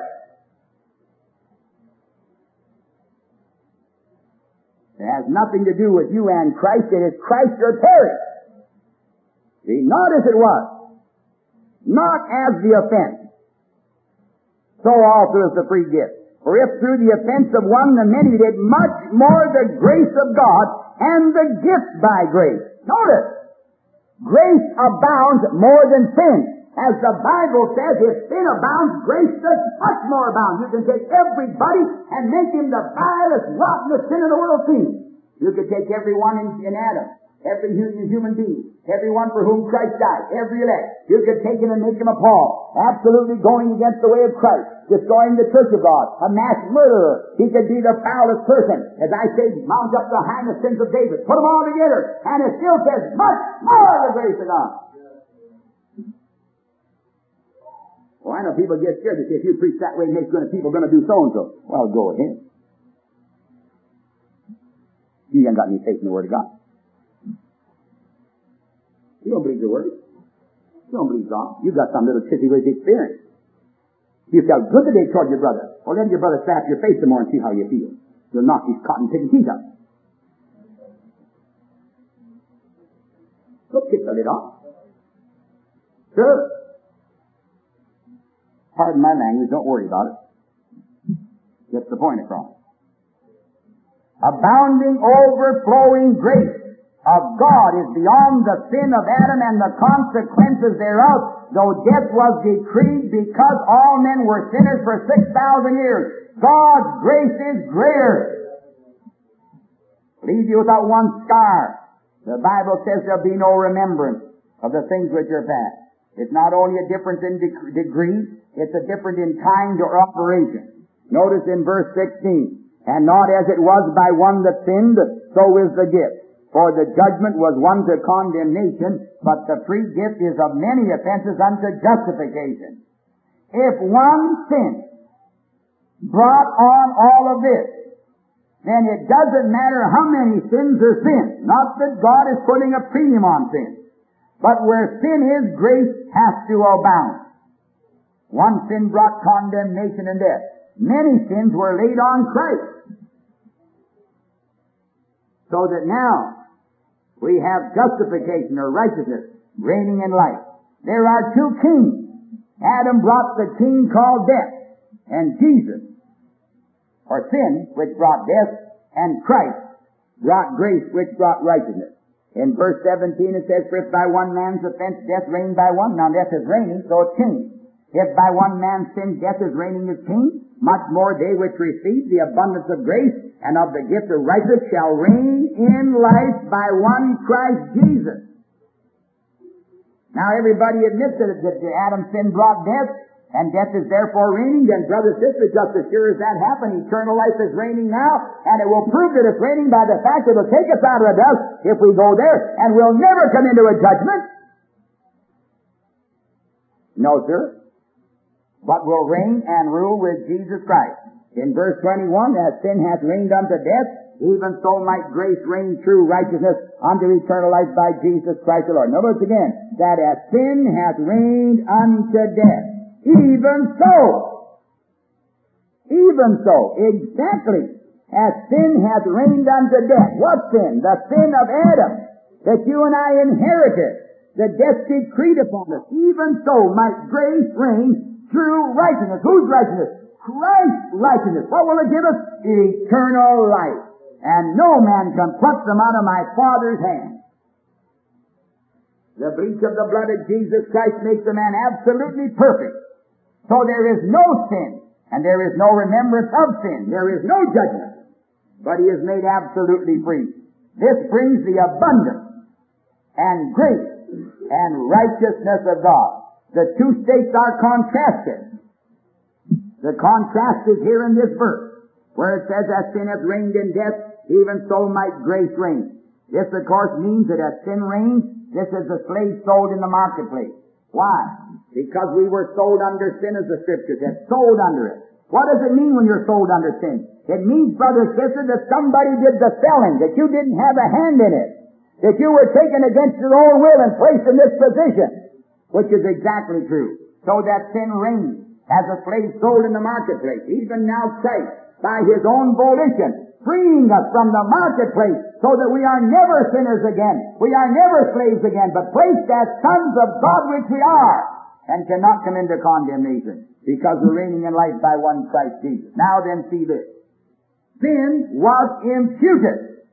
It has nothing to do with you and Christ. It is Christ or perish. See, not as it was. Not as the offense. So also is the free gift. For if through the offense of one the many did, much more the grace of God and the gift by grace. Notice, grace abounds more than sin. As the Bible says, if sin abounds, grace does much more abound. You can take everybody and make him the vilest, rottenest sin in the world seen. You could take everyone in, in Adam, every human, human being, everyone for whom Christ died, every elect. You could take him and make him a Paul, absolutely going against the way of Christ, destroying the church of God, a mass murderer. He could be the foulest person. As I say, mount up behind the sins of David. Put them all together, and it still says, much more the grace of God. Well, I know people get scared. They say, if you preach that way, it makes gonna, people going to do so-and-so. Well, go ahead. You haven't got any faith in the Word of God. You don't believe the Word. You don't believe God. You've got some little chitty-witty experience. You felt good today toward your brother. Well, let your brother slap your face some more and see how you feel. You'll knock his cotton-picking teeth out. Go kick the lid off. Sure. Pardon my language, don't worry about it. Gets the point across. Abounding, overflowing grace of God is beyond the sin of Adam and the consequences thereof, though death was decreed because all men were sinners for six thousand years. God's grace is greater. Leave you without one scar. The Bible says there'll be no remembrance of the things which are past. It's not only a difference in de- degree, it's a difference in kind or operation. Notice in verse sixteen, and not as it was by one that sinned, so is the gift. For the judgment was one to condemnation, but the free gift is of many offenses unto justification. If one sin brought on all of this, then it doesn't matter how many sins are sins. Not that God is putting a premium on sin. But where sin is, grace has to abound. One sin brought condemnation and death. Many sins were laid on Christ. So that now we have justification or righteousness reigning in life. There are two kings. Adam brought the king called death, and Jesus, or sin, which brought death, and Christ brought grace, which brought righteousness. In verse seventeen it says, for if by one man's offense death reigned by one, now death is reigning, so it's king. If by one man's sin death is reigning as king, much more they which receive the abundance of grace and of the gift of righteousness shall reign in life by one Christ Jesus. Now everybody admits that Adam's sin brought death, and death is therefore reigning, then brother, sister, just as sure as that happened, eternal life is reigning now, and it will prove that it's reigning by the fact that it will take us out of the dust if we go there, and we'll never come into a judgment. No, sir. But will reign and rule with Jesus Christ. In verse twenty-one, as sin hath reigned unto death, even so might grace reign true righteousness unto eternal life by Jesus Christ the Lord. Notice again, that as sin hath reigned unto death, even so, even so, exactly as sin hath reigned unto death. What sin? The sin of Adam, that you and I inherited, the death decreed upon us. Even so might grace reign through righteousness. Whose righteousness? Christ's righteousness. What will it give us? Eternal life. And no man can pluck them out of my Father's hand. The bleach of the blood of Jesus Christ makes a man absolutely perfect. So there is no sin, and there is no remembrance of sin. There is no judgment. But he is made absolutely free. This brings the abundance and grace and righteousness of God. The two states are contrasted. The contrast is here in this verse, where it says, as sin hath reigned in death, even so might grace reign. This, of course, means that as sin reigns, this is the slave sold in the marketplace. Why? Because we were sold under sin, as the Scripture said, sold under it. What does it mean when you're sold under sin? It means, brother, sister, that somebody did the selling, that you didn't have a hand in it, that you were taken against your own will and placed in this position, which is exactly true. So that sin reigns as a slave sold in the marketplace. Even now Christ, by His own volition, freeing us from the marketplace so that we are never sinners again. We are never slaves again, but placed as sons of God, which we are, and cannot come into condemnation because we're reigning in life by one Christ Jesus. Now then, see this. Sin was imputed.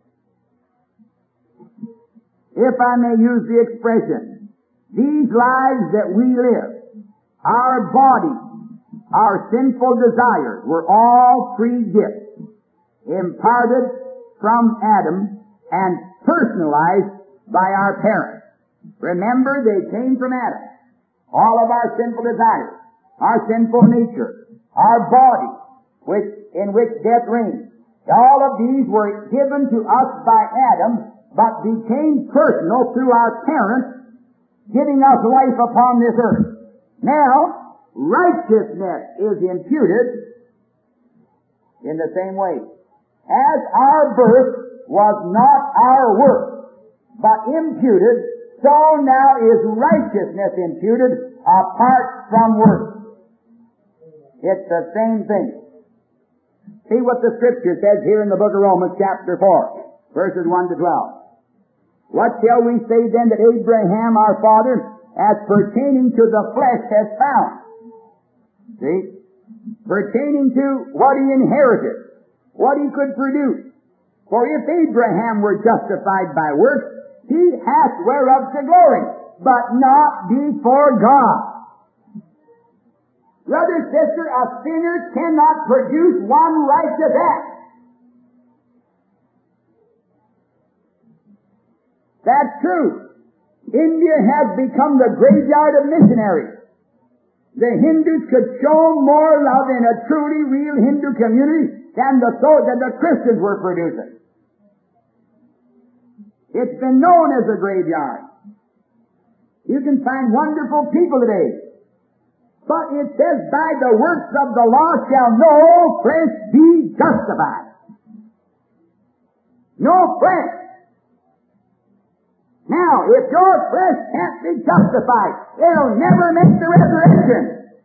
If I may use the expression, these lives that we live, our bodies, our sinful desires were all free gifts, imparted from Adam and personalized by our parents. Remember, they came from Adam. All of our sinful desires, our sinful nature, our body, which, in which death reigns, all of these were given to us by Adam, but became personal through our parents, giving us life upon this earth. Now, righteousness is imputed in the same way. As our birth was not our work, but imputed, so now is righteousness imputed apart from works. It's the same thing. See what the Scripture says here in the book of Romans chapter four, verses one to twelve. What shall we say then that Abraham our father, as pertaining to the flesh, has found? See? Pertaining to what he inherited, what he could produce. For if Abraham were justified by works, he hath whereof to glory, but not before God. Brother, sister, a sinner cannot produce one righteous act. That's true. India has become the graveyard of missionaries. The Hindus could show more love in a truly real Hindu community than the, than the Christians were producing. It's been known as a graveyard. You can find wonderful people today. But it says, by the works of the law shall no flesh be justified. No flesh. Now, if your flesh can't be justified, it'll never make the resurrection.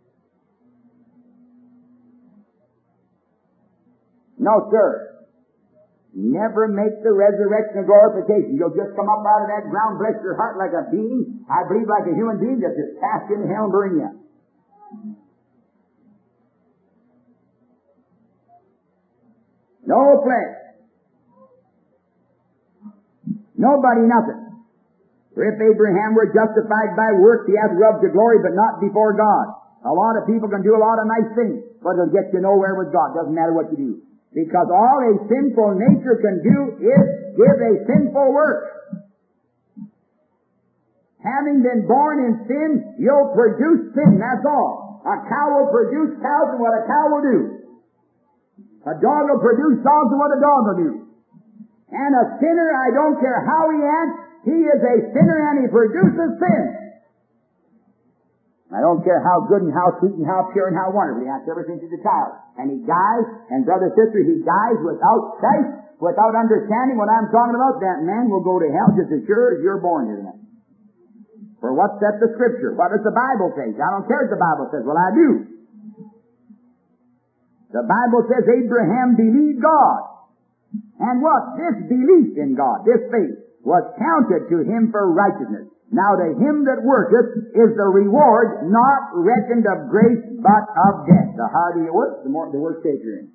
No, sir. Never make the resurrection and glorification. You'll just come up out of that ground, bless your heart, like a being, I believe like a human being, just just cast into hell and burn you. No flesh. Nobody, nothing. For if Abraham were justified by works, he hath rubbed to glory, but not before God. A lot of people can do a lot of nice things, but it'll get you nowhere with God. Doesn't matter what you do. Because all a sinful nature can do is give a sinful work. Having been born in sin, you'll produce sin, that's all. A cow will produce cows and what a cow will do. A dog will produce dogs and what a dog will do. And a sinner, I don't care how he acts, he is a sinner and he produces sin. I don't care how good and how sweet and how pure and how wonderful he acts ever since he's a child. And he dies, and brother, sister, he dies without Christ, without understanding what I'm talking about. That man will go to hell just as sure as you're born here tonight. For what says the Scripture? What does the Bible say? I don't care what the Bible says. Well, I do. The Bible says Abraham believed God. And what? This belief in God, this faith, was counted to him for righteousness. Now to him that worketh is the reward not reckoned of grace, but of debt. The harder you work, the more the worse shape you're in.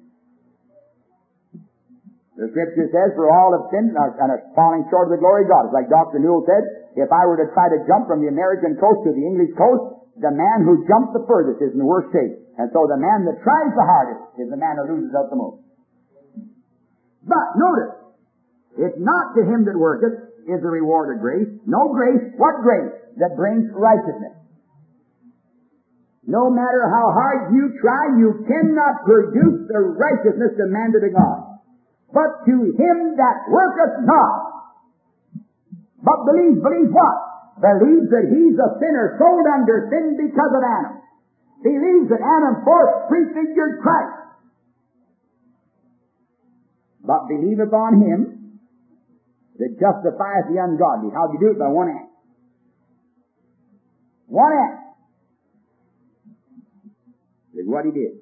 The Scripture says, for all have sinned and are, and are falling short of the glory of God. It's like Doctor Newell said, if I were to try to jump from the American coast to the English coast, the man who jumps the furthest is in the worst shape. And so the man that tries the hardest is the man who loses out the most. But notice, it's not to him that worketh is the reward of grace. No grace. What grace? That brings righteousness. No matter how hard you try, you cannot produce the righteousness demanded of God. But to him that worketh not, but believes, believes what? Believes that he's a sinner sold under sin because of Adam. Believes that Adam first prefigured Christ. But believeth on him that justifieth the ungodly. How do you do it? By one act. One act is what he did.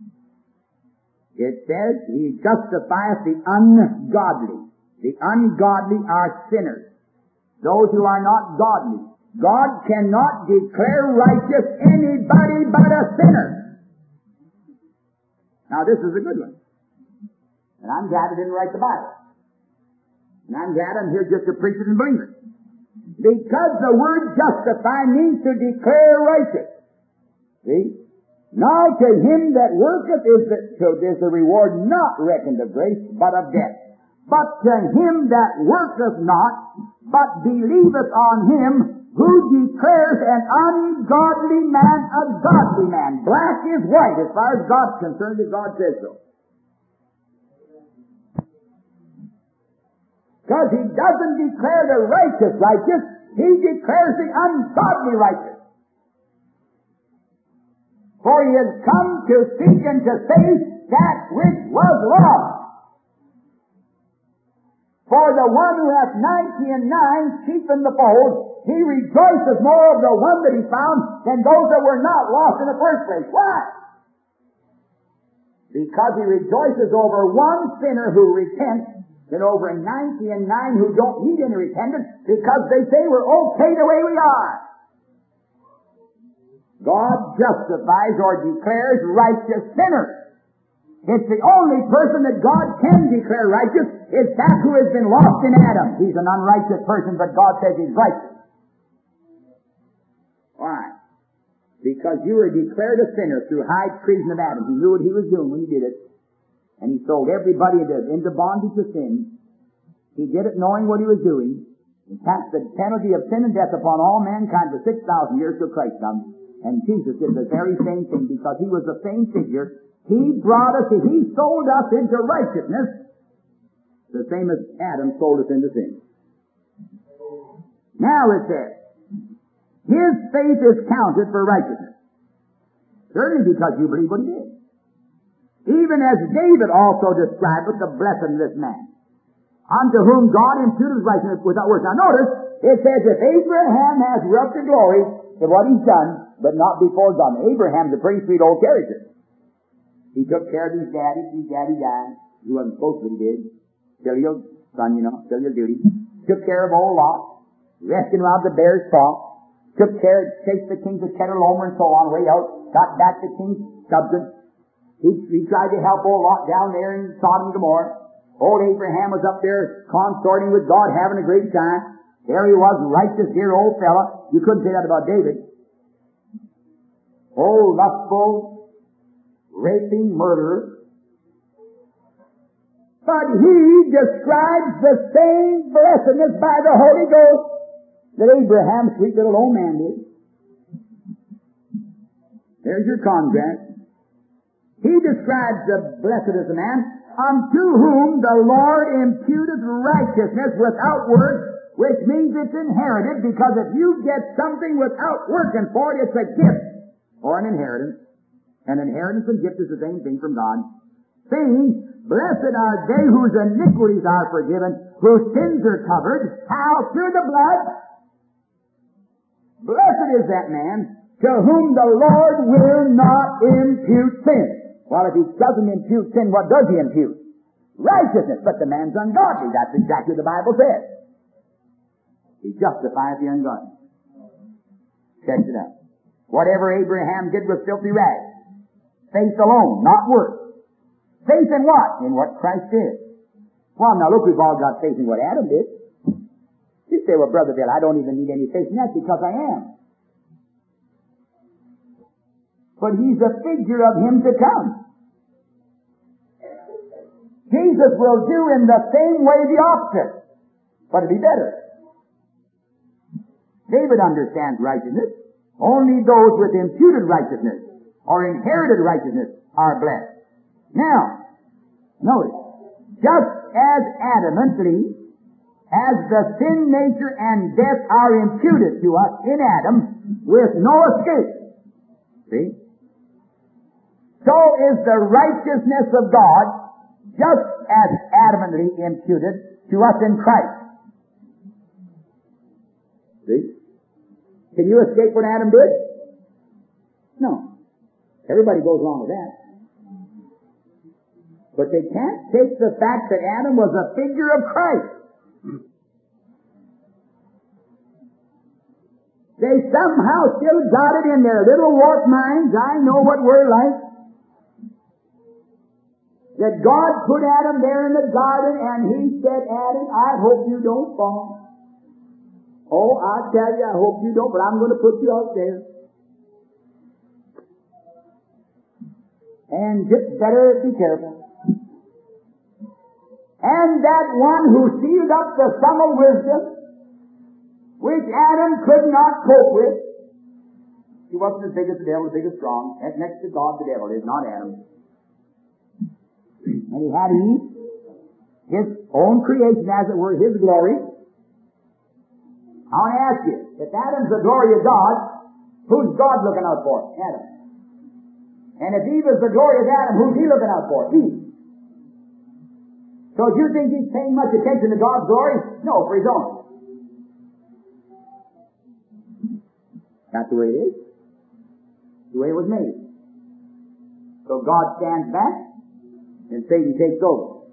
It says he justifieth the ungodly. The ungodly are sinners. Those who are not godly. God cannot declare righteous anybody but a sinner. Now this is a good one. And I'm glad I didn't write the Bible. And I'm glad I'm here just to preach it and believe it. Because the word justify means to declare righteous. See? Now to him that worketh is the, so is the reward not reckoned of grace, but of debt. But to him that worketh not, but believeth on him who declares an ungodly man a godly man. Black is white as far as God's concerned, if God says so. Because he doesn't declare the righteous righteous, he declares the ungodly righteous. For he has come to seek and to save that which was lost. For the one who hath ninety and nine sheep in the fold, he rejoices more of the one that he found than those that were not lost in the first place. Why? Because he rejoices over one sinner who repents than over ninety and nine who don't need any repentance because they say we're okay the way we are. God justifies or declares righteous sinners. It's the only person that God can declare righteous is that who has been lost in Adam. He's an unrighteous person, but God says he's righteous. Why? Because you were declared a sinner through high treason of Adam. He knew what he was doing when he did it. And he sold everybody into bondage of sin. He did it knowing what he was doing. He passed the penalty of sin and death upon all mankind for six thousand years till Christ comes. And Jesus did the very same thing because he was the same figure. He brought us, he sold us into righteousness, the same as Adam sold us into sin. Now it says, his faith is counted for righteousness. Certainly because you believe what he did. Even as David also described with the blessedness man, unto whom God imputed righteousness without works. Now notice, it says if Abraham has wrought the glory of what he's done, but not before God. Abraham's a pretty sweet old character. He took care of his daddy, his daddy died. He wasn't supposed to, but he did. Still your son, you know, still your duty. Took care of old Lot, rescued him out of the bear's paw, took care, chased the kings of Chedorlaomer and so on, way out, got back the king's substance. He, he tried to help old Lot down there in Sodom and Gomorrah. Old Abraham was up there consorting with God, having a great time. There he was, righteous, dear old fella. You couldn't say that about David. Old, lustful, raping murderer. But he describes the same blessedness by the Holy Ghost that Abraham, sweet little old man, did. There's your contrast. He describes the blessed as a man unto whom the Lord imputeth righteousness without works, which means it's inherited, because if you get something without working for it, it's a gift or an inheritance. An inheritance and gift is the same thing from God. Saying, blessed are they whose iniquities are forgiven, whose sins are covered. How? Through the blood. Blessed is that man to whom the Lord will not impute sin. Well, if he doesn't impute sin, what does he impute? Righteousness. But the man's ungodly. That's exactly what the Bible says. He justifies the ungodly. Check it out. Whatever Abraham did was filthy rags. Faith alone, not works. Faith in what? In what Christ did. Well, now look, we've all got faith in what Adam did. You say, well, Brother Bill, I don't even need any faith in that because I am. But he's a figure of him to come. Jesus will do in the same way the opposite, but it'll be better. David understands righteousness. Only those with imputed righteousness or inherited righteousness are blessed. Now, notice, just as adamantly as the sin nature and death are imputed to us in Adam with no escape, see? So is the righteousness of God just as adamantly imputed to us in Christ. See? Can you escape what Adam did? No. Everybody goes along with that. But they can't take the fact that Adam was a figure of Christ. They somehow still got it in their little warped minds. I know what we're like. That God put Adam there in the garden and he said, Adam, I hope you don't fall. Oh, I tell you, I hope you don't, but I'm going to put you out there. And just better be careful. And that one who sealed up the sum of wisdom, which Adam could not cope with, he wasn't as big as the devil, as big as strong. And next to God, the devil is, not Adam. And he had Eve, his own creation, as it were, his glory. I want to ask you, if Adam's the glory of God, who's God looking out for? Adam. And if Eve is the glory of Adam, who's he looking out for? Eve. So do you think he's paying much attention to God's glory? No, for his own. That's the way it is. The way it was made. So God stands back, and Satan takes over.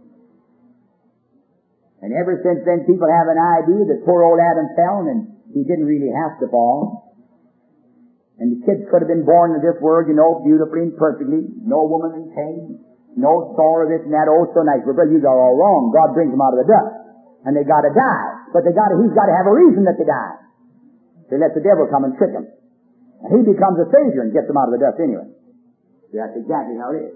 And ever since then, people have an idea that poor old Adam fell and he didn't really have to fall. And the kids could have been born in this world, you know, beautifully and perfectly. No woman in pain. No sorrow, this and that. Oh, so nice. But brother, you got all wrong. God brings them out of the dust. And they gotta die. But they gotta, he's gotta have a reason that they die. They let the devil come and trick them. And he becomes a savior and gets them out of the dust anyway. That's exactly how it is.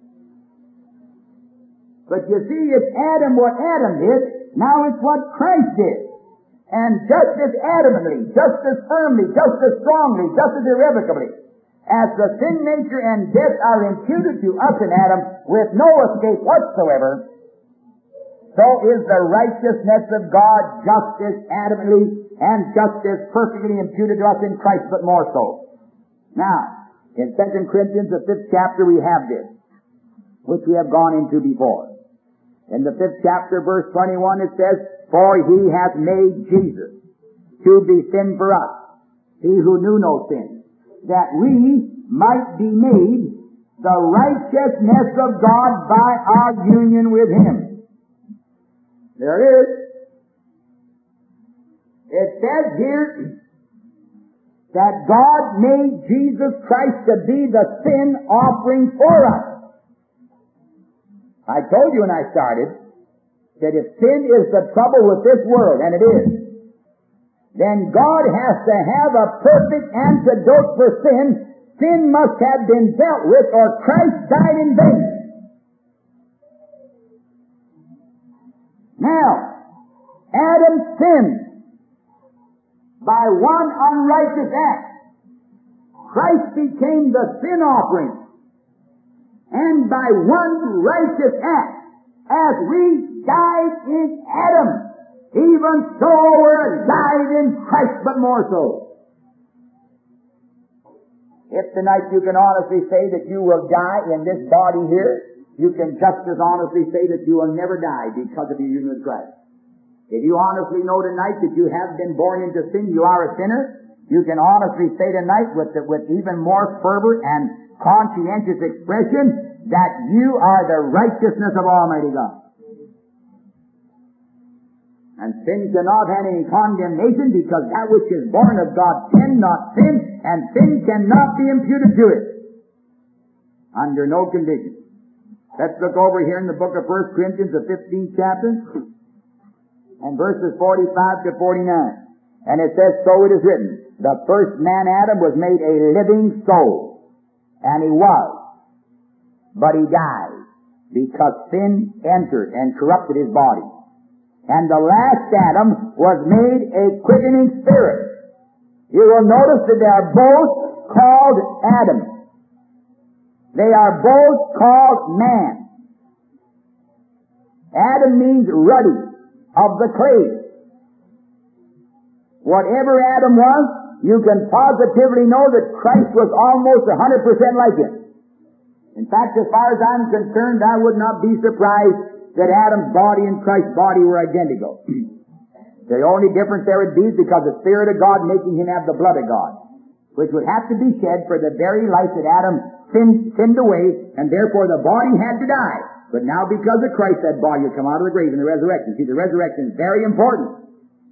But you see, it's Adam what Adam did, now it's what Christ did. And just as adamantly, just as firmly, just as strongly, just as irrevocably, as the sin nature and death are imputed to us in Adam with no escape whatsoever, so is the righteousness of God just as adamantly and just as perfectly imputed to us in Christ, but more so. Now, in Second Corinthians, the fifth chapter, we have this, which we have gone into before. In the fifth chapter, verse twenty-one, it says, For he hath made Jesus to be sin for us, he who knew no sin, that we might be made the righteousness of God by our union with him. There it is. It says here that God made Jesus Christ to be the sin offering for us. I told you when I started that if sin is the trouble with this world, and it is, then God has to have a perfect antidote for sin. Sin must have been dealt with or Christ died in vain. Now, Adam sinned by one unrighteous act. Christ became the sin offering. And by one righteous act, as we died in Adam, even so we're died in Christ, but more so. If tonight you can honestly say that you will die in this body here, you can just as honestly say that you will never die because of your union with Christ. If you honestly know tonight that you have been born into sin, you are a sinner, you can honestly say tonight with, the, with even more fervor and conscientious expression that you are the righteousness of Almighty God. And sin cannot have any condemnation because that which is born of God cannot sin, and sin cannot be imputed to it. Under no condition. Let's look over here in the book of First Corinthians, the fifteenth chapter, and verses forty-five to forty-nine. And it says, so it is written, the first man Adam was made a living soul, and he was, but he died, because sin entered and corrupted his body. And the last Adam was made a quickening spirit. You will notice that they are both called Adam. They are both called man. Adam means ruddy, of the clay. Whatever Adam was, you can positively know that Christ was almost one hundred percent like him. In fact, as far as I'm concerned, I would not be surprised that Adam's body and Christ's body were identical. The only difference there would be because the Spirit of God making him have the blood of God, which would have to be shed for the very life that Adam sinned, sinned away, and therefore the body had to die. But now because of Christ, that body will come out of the grave in the resurrection. See, the resurrection is very important.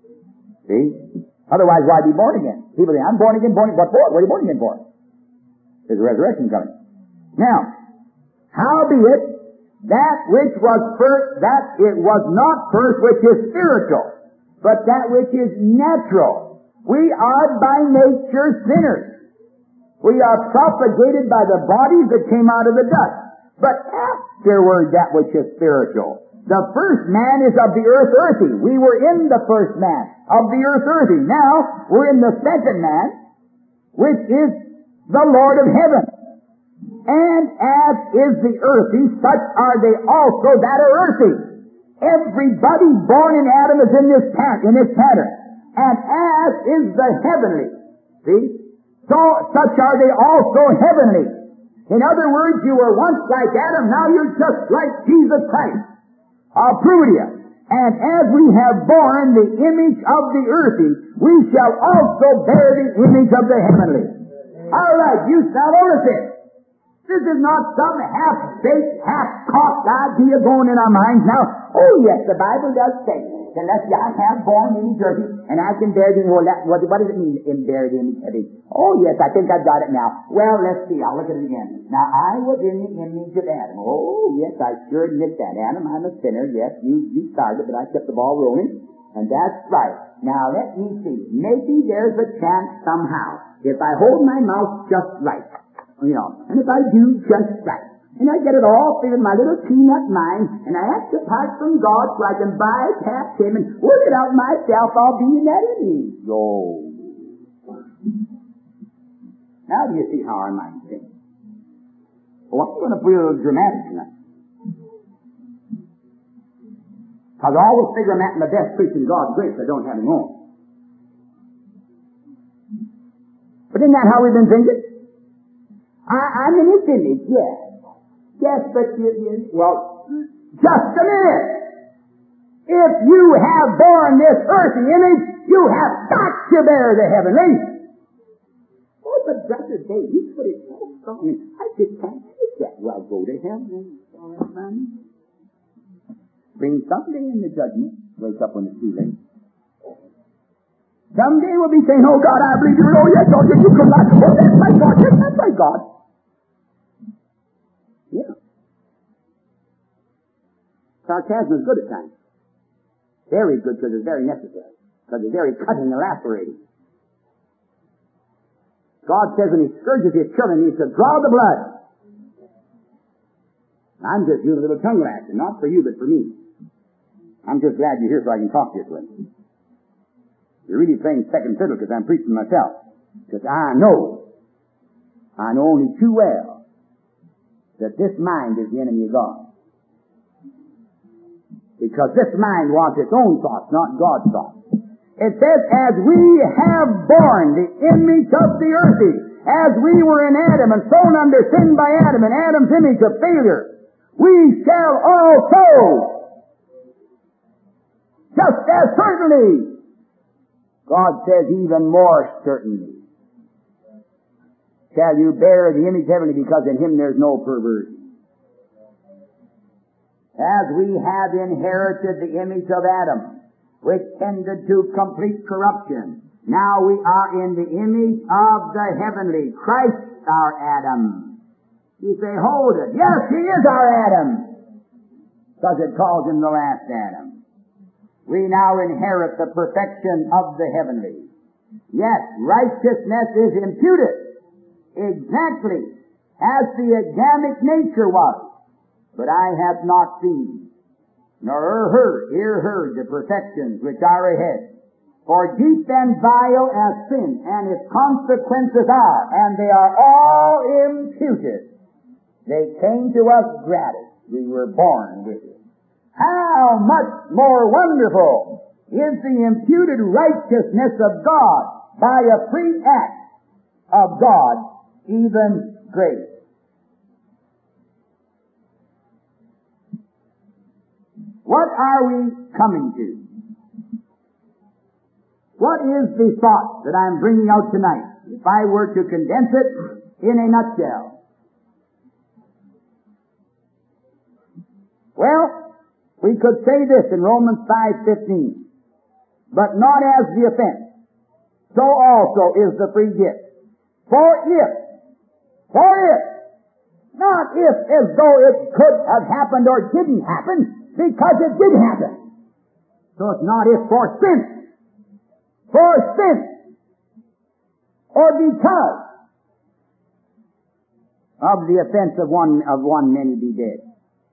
See? Otherwise, why be born again? People say, I'm born again, born again. What for? What are you born again for? There's a resurrection coming. Now, howbeit, that which was first, that it was not first which is spiritual, but that which is natural. We are by nature sinners. We are propagated by the bodies that came out of the dust. But afterward, that which is spiritual. The first man is of the earth earthy. We were in the first man of the earth earthy. Now, we're in the second man, which is the Lord of heaven. And as is the earthy, such are they also that are earthy. Everybody born in Adam is in this pattern, in this pattern. And as is the heavenly. See? So, such are they also heavenly. In other words, you were once like Adam, now you're just like Jesus Christ. I'll prove to you. And as we have borne the image of the earthy, we shall also bear the image of the heavenly. All right, you now notice it. This is not some half-baked, half-cocked idea going in our minds now. Oh yes, the Bible does say, unless I have born any dirty, and I can bear the image. What, what does it mean, in bear the image of it? Oh yes, I think I've got it now. Well, let's see, I'll look at it again. Now, I was in the image of Adam. Oh yes, I sure admit that. Adam, I'm a sinner. Yes, you, you started, but I kept the ball rolling. And that's right. Now, let me see. Maybe there's a chance somehow. If I hold my mouth just right. You know, and if I do just right, and I get it all figured in my little peanut mind, and I act apart from God so I can bypass Him and work it out myself, I'll be in that image. Oh. Now do you see how our minds think? Well, I'm going to be a little dramatic tonight. Because I always figure I'm at my best preaching God's grace. I don't have Him on. But isn't that how we've been thinking? I, I'm in His image, yes. Yes, but you, you, well, just a minute. If you have borne this earthly image, you have got to bear the heavenly. Oh, but Brother Dave, you put it so strong. I just can't take that. Well, go to heaven. Bring someday in the judgment. Wake up when it's too late. Someday we'll be saying, oh God, I believe you. Oh yes, oh yes, you come back. Oh, that's my God. Yes, that's my God. Yeah. Sarcasm is good at times. Very good because it's very necessary. Because it's very cutting and lacerating. God says when He scourges His children, He should draw the blood. I'm just doing a little tongue lashing, not for you, but for me. I'm just glad you're here so I can talk to you, Twin. You're really playing second fiddle because I'm preaching myself. Because I know I know only too well that this mind is the enemy of God. Because this mind wants its own thoughts, not God's thoughts. It says, as we have borne the image of the earthy, as we were in Adam and sown under sin by Adam and Adam's image of failure, we shall also, just as certainly, God says even more certainly, shall you bear the image heavenly, because in Him there's no perversion. As we have inherited the image of Adam, which tended to complete corruption, now we are in the image of the heavenly. Christ our Adam. You say, hold it. Yes, He is our Adam, because it calls Him the last Adam. We now inherit the perfection of the heavenly. Yes, righteousness is imputed exactly as the Adamic nature was. But I have not seen, nor heard, ear heard the perfections which are ahead. For deep and vile as sin and its consequences are, and they are all imputed. They came to us gratis. We were born with it. How much more wonderful is the imputed righteousness of God by a free act of God, even greater. What are we coming to? What is the thought that I'm bringing out tonight, if I were to condense it in a nutshell? Well, we could say this in Romans five fifteen. But not as the offense, so also is the free gift. For if, for if, not if as though it could have happened or didn't happen, because it did happen. So it's not if for sin. For sin. Or because of the offense of one, of one many be dead.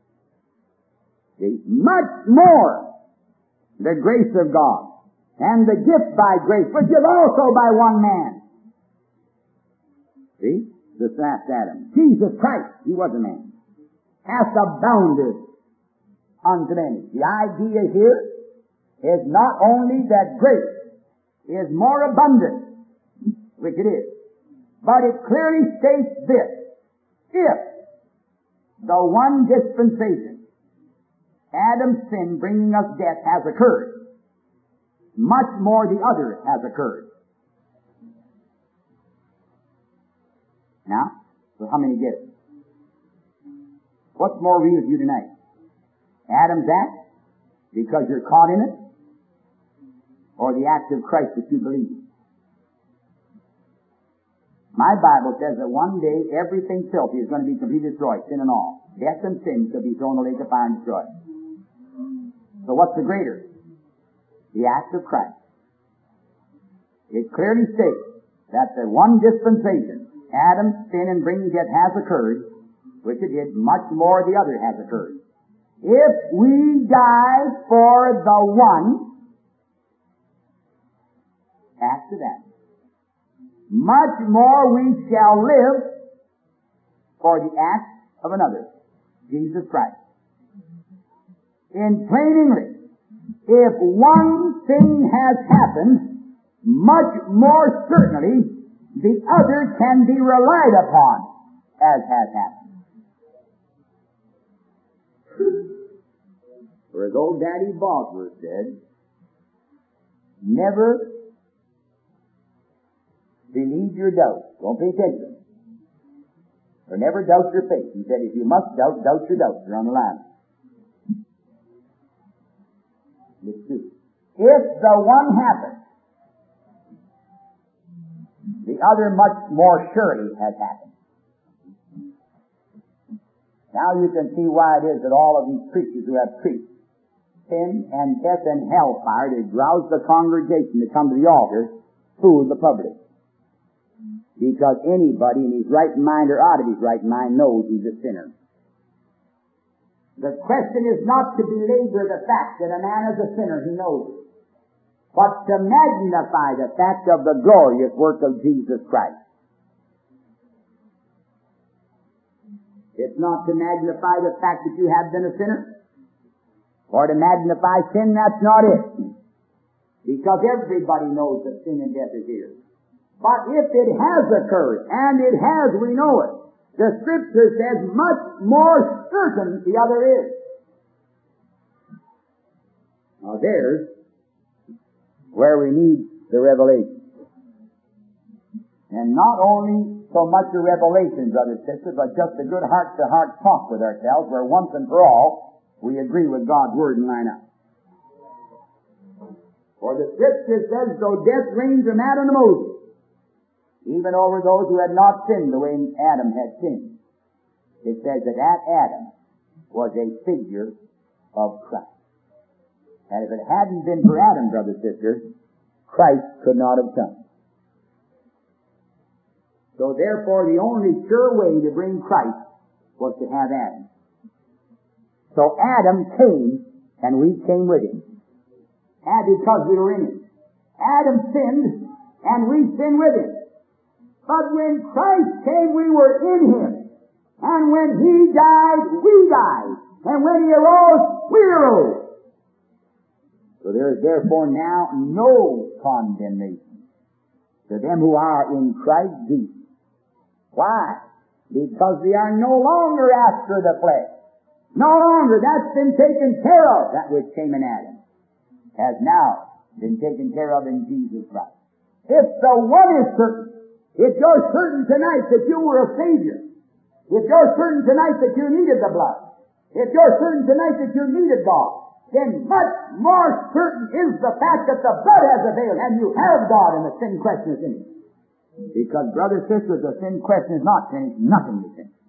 See? Much more the grace of God and the gift by grace, which is also by one man. See? The last Adam. Jesus Christ, He was a man, hath abounded unto many. The idea here is not only that grace is more abundant, which it is, but it clearly states this: if the one dispensation, Adam's sin bringing us death, has occurred, much more the other has occurred. Now, so how many get it? What's more real to you tonight? Adam's act, because you're caught in it, or the act of Christ that you believe? My Bible says that one day everything filthy is going to be completely destroyed, sin and all. Death and sin shall be thrown in the lake of fire and destroyed. So what's the greater? The act of Christ. It clearly states that the one dispensation, Adam's sin and bringing death, has occurred, which it did, much more the other has occurred. If we die for the one, after that, much more we shall live for the act of another, Jesus Christ. In plain English, if one thing has happened, much more certainly the other can be relied upon as has happened. For as old Daddy Bosworth said, never believe your doubts. Don't pay attention. Or never doubt your faith. He said, if you must doubt, doubt your doubts. You're on the line. It's true. If the one happens, the other much more surely has happened. Now you can see why it is that all of these preachers who have preached sin and death and hellfire to rouse the congregation to come to the altar fool the public. Because anybody in his right mind or out of his right mind knows he's a sinner. The question is not to belabor the fact that a man is a sinner, he knows it, but to magnify the fact of the glorious work of Jesus Christ. It's not to magnify the fact that you have been a sinner, or to magnify sin. That's not it. Because everybody knows that sin and death is here. But if it has occurred, and it has, we know it, the Scripture says much more certain the other is. Now there's where we need the revelation. And not only so much a revelation, brothers and sisters, but just a good heart-to-heart talk with ourselves, where once and for all we agree with God's Word and line up. For the Scripture says, though death reigned from Adam to Moses, even over those who had not sinned the way Adam had sinned, it says that that Adam was a figure of Christ. And if it hadn't been for Adam, brothers and sisters, Christ could not have come. So therefore, the only sure way to bring Christ was to have Adam. So Adam came, and we came with him. And because we were in him. Adam sinned, and we sinned with him. But when Christ came, we were in him. And when he died, we died. And when he arose, we arose. So there is therefore now no condemnation to them who are in Christ Jesus. Why? Because we are no longer after the flesh. No longer. That's been taken care of. That which came in Adam has now been taken care of in Jesus Christ. If the one is certain, if you're certain tonight that you were a Savior, if you're certain tonight that you needed the blood, if you're certain tonight that you needed God, then much more certain is the fact that the blood has availed, and you have God, and the sin question is finished. Because, brothers and sisters, the sin question is not finished, nothing is finished.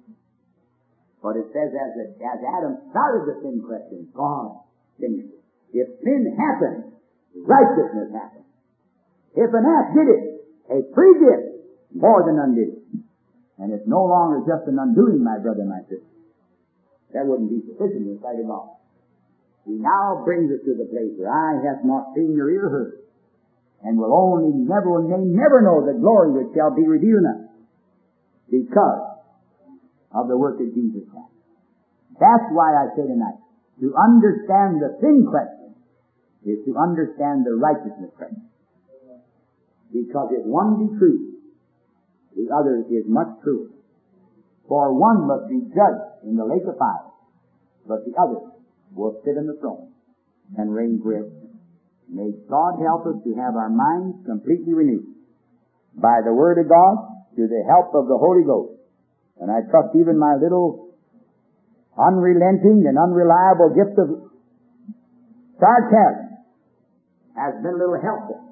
But it says, as, it, as Adam started the sin question, God finished it. If sin happened, righteousness happened. If an act did it, a free gift, more than undid it. And it's no longer just an undoing, my brother and my sister. That wouldn't be sufficient in the sight of God. He now brings us to the place where eye hath not seen nor ear heard, and will only never, may never know the glory which shall be revealed in us, because of the work of Jesus Christ. That's why I say tonight, to understand the sin question is to understand the righteousness question. Because if one be true, the other is much truer. For one must be judged in the lake of fire, but the other will sit in the throne and reign forever. May God help us to have our minds completely renewed by the Word of God, through the help of the Holy Ghost. And I trust even my little unrelenting and unreliable gift of sarcasm has been a little helpful.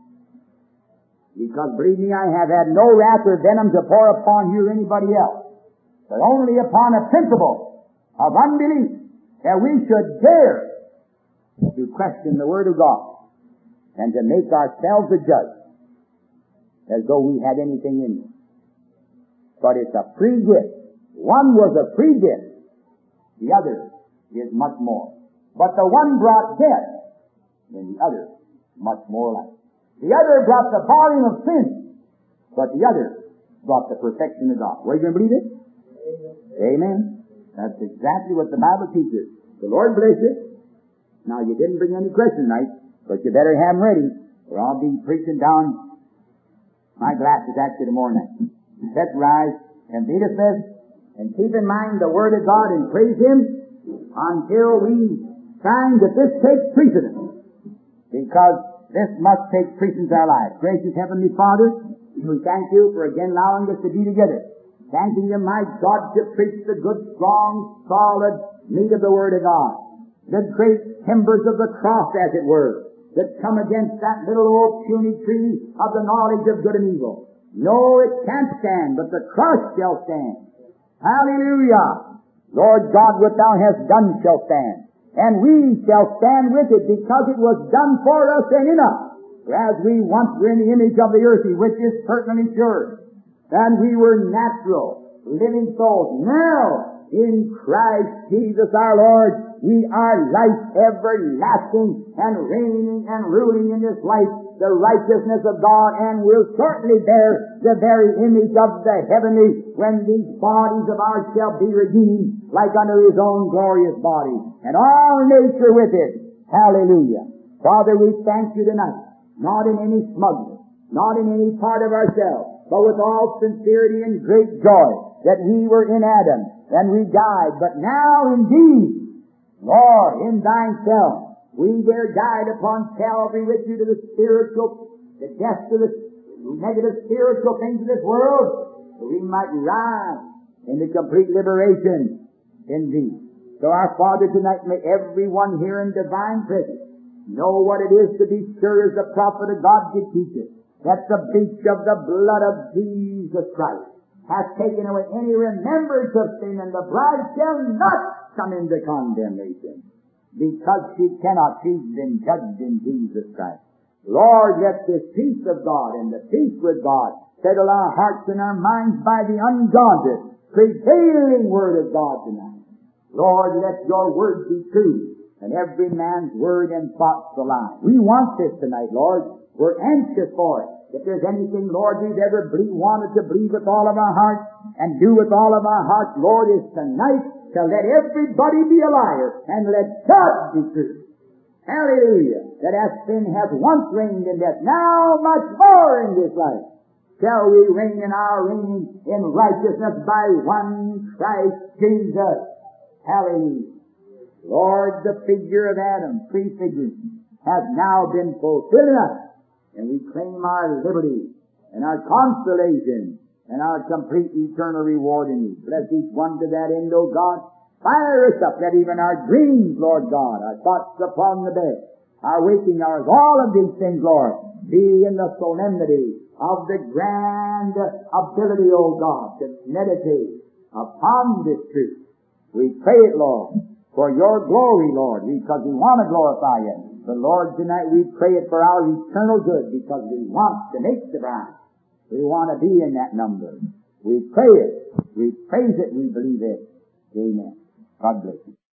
Because, believe me, I have had no wrath or venom to pour upon you or anybody else, but only upon a principle of unbelief, that we should dare to question the Word of God and to make ourselves a judge as though we had anything in us. But it's a free gift. One was a free gift. The other is much more. But the one brought death, and the other much more life. The other brought the volume of sin, but the other brought the perfection of God. Are you going to believe it? Amen. That's exactly what the Bible teaches. The Lord bless you. Now, you didn't bring any questions tonight, but you better have them ready, or I'll be preaching down my glasses at you tomorrow night. Let's rise and be dismissed, and keep in mind the Word of God and praise Him until we find that this takes precedence. Because this must take precedence in our lives. Gracious Heavenly Father, we thank you for again allowing us to be together. Thanking you, my God, to preach the good, strong, solid meat of the Word of God. The great timbers of the cross, as it were, that come against that little old puny tree of the knowledge of good and evil. No, it can't stand, but the cross shall stand. Hallelujah! Lord God, what thou hast done shall stand. And we shall stand with it, because it was done for us and in us. As we once were in the image of the earthy, which is certainly sure. And we were natural, living souls. Now, in Christ Jesus our Lord, we are life everlasting and reigning and ruling in this life the righteousness of God and will shortly bear the very image of the heavenly when these bodies of ours shall be redeemed like unto His own glorious body, and all nature with it. Hallelujah. Father, we thank You tonight, not in any smugness, not in any part of ourselves, but with all sincerity and great joy that we were in Adam and we died, but now indeed, Lord, in Thyself, we there died upon Calvary with You to the spiritual, the death to the negative spiritual things of this world, that we might rise into complete liberation in Thee. So our Father, tonight may everyone here in divine presence know what it is to be sure as the prophet of God did teach us, that the beach of the blood of Jesus Christ hath taken away any remembrance of sin, and the bride shall not come into condemnation, because she cannot, she's been judged in Jesus Christ. Lord, let this peace of God and the peace with God settle our hearts and our minds by the undaunted, prevailing Word of God tonight. Lord, let Your Word be true, and every man's word and thoughts a lie. We want this tonight, Lord. We're anxious for it. If there's anything, Lord, we've ever believe, wanted to believe with all of our hearts and do with all of our hearts, Lord, is tonight to let everybody be a liar and let God be true. Hallelujah. That as sin hath once reigned in death, now much more in this life shall we reign in our reigning in righteousness by one Christ Jesus. Hallelujah. Lord, the figure of Adam, prefiguring, has now been fulfilled in us, and we claim our liberty and our consolation and our complete eternal reward in You. Bless each one to that end, O God. Fire us up that even our dreams, Lord God, our thoughts upon the bed, our waking hours, all of these things, Lord, be in the solemnity of the grand ability, O God, to meditate upon this truth. We pray it, Lord, for Your glory, Lord, because we want to glorify You. But Lord, tonight we pray it for our eternal good, because we want to make the bride. We want to be in that number. We pray it, we praise it, we believe it. Amen. God bless you.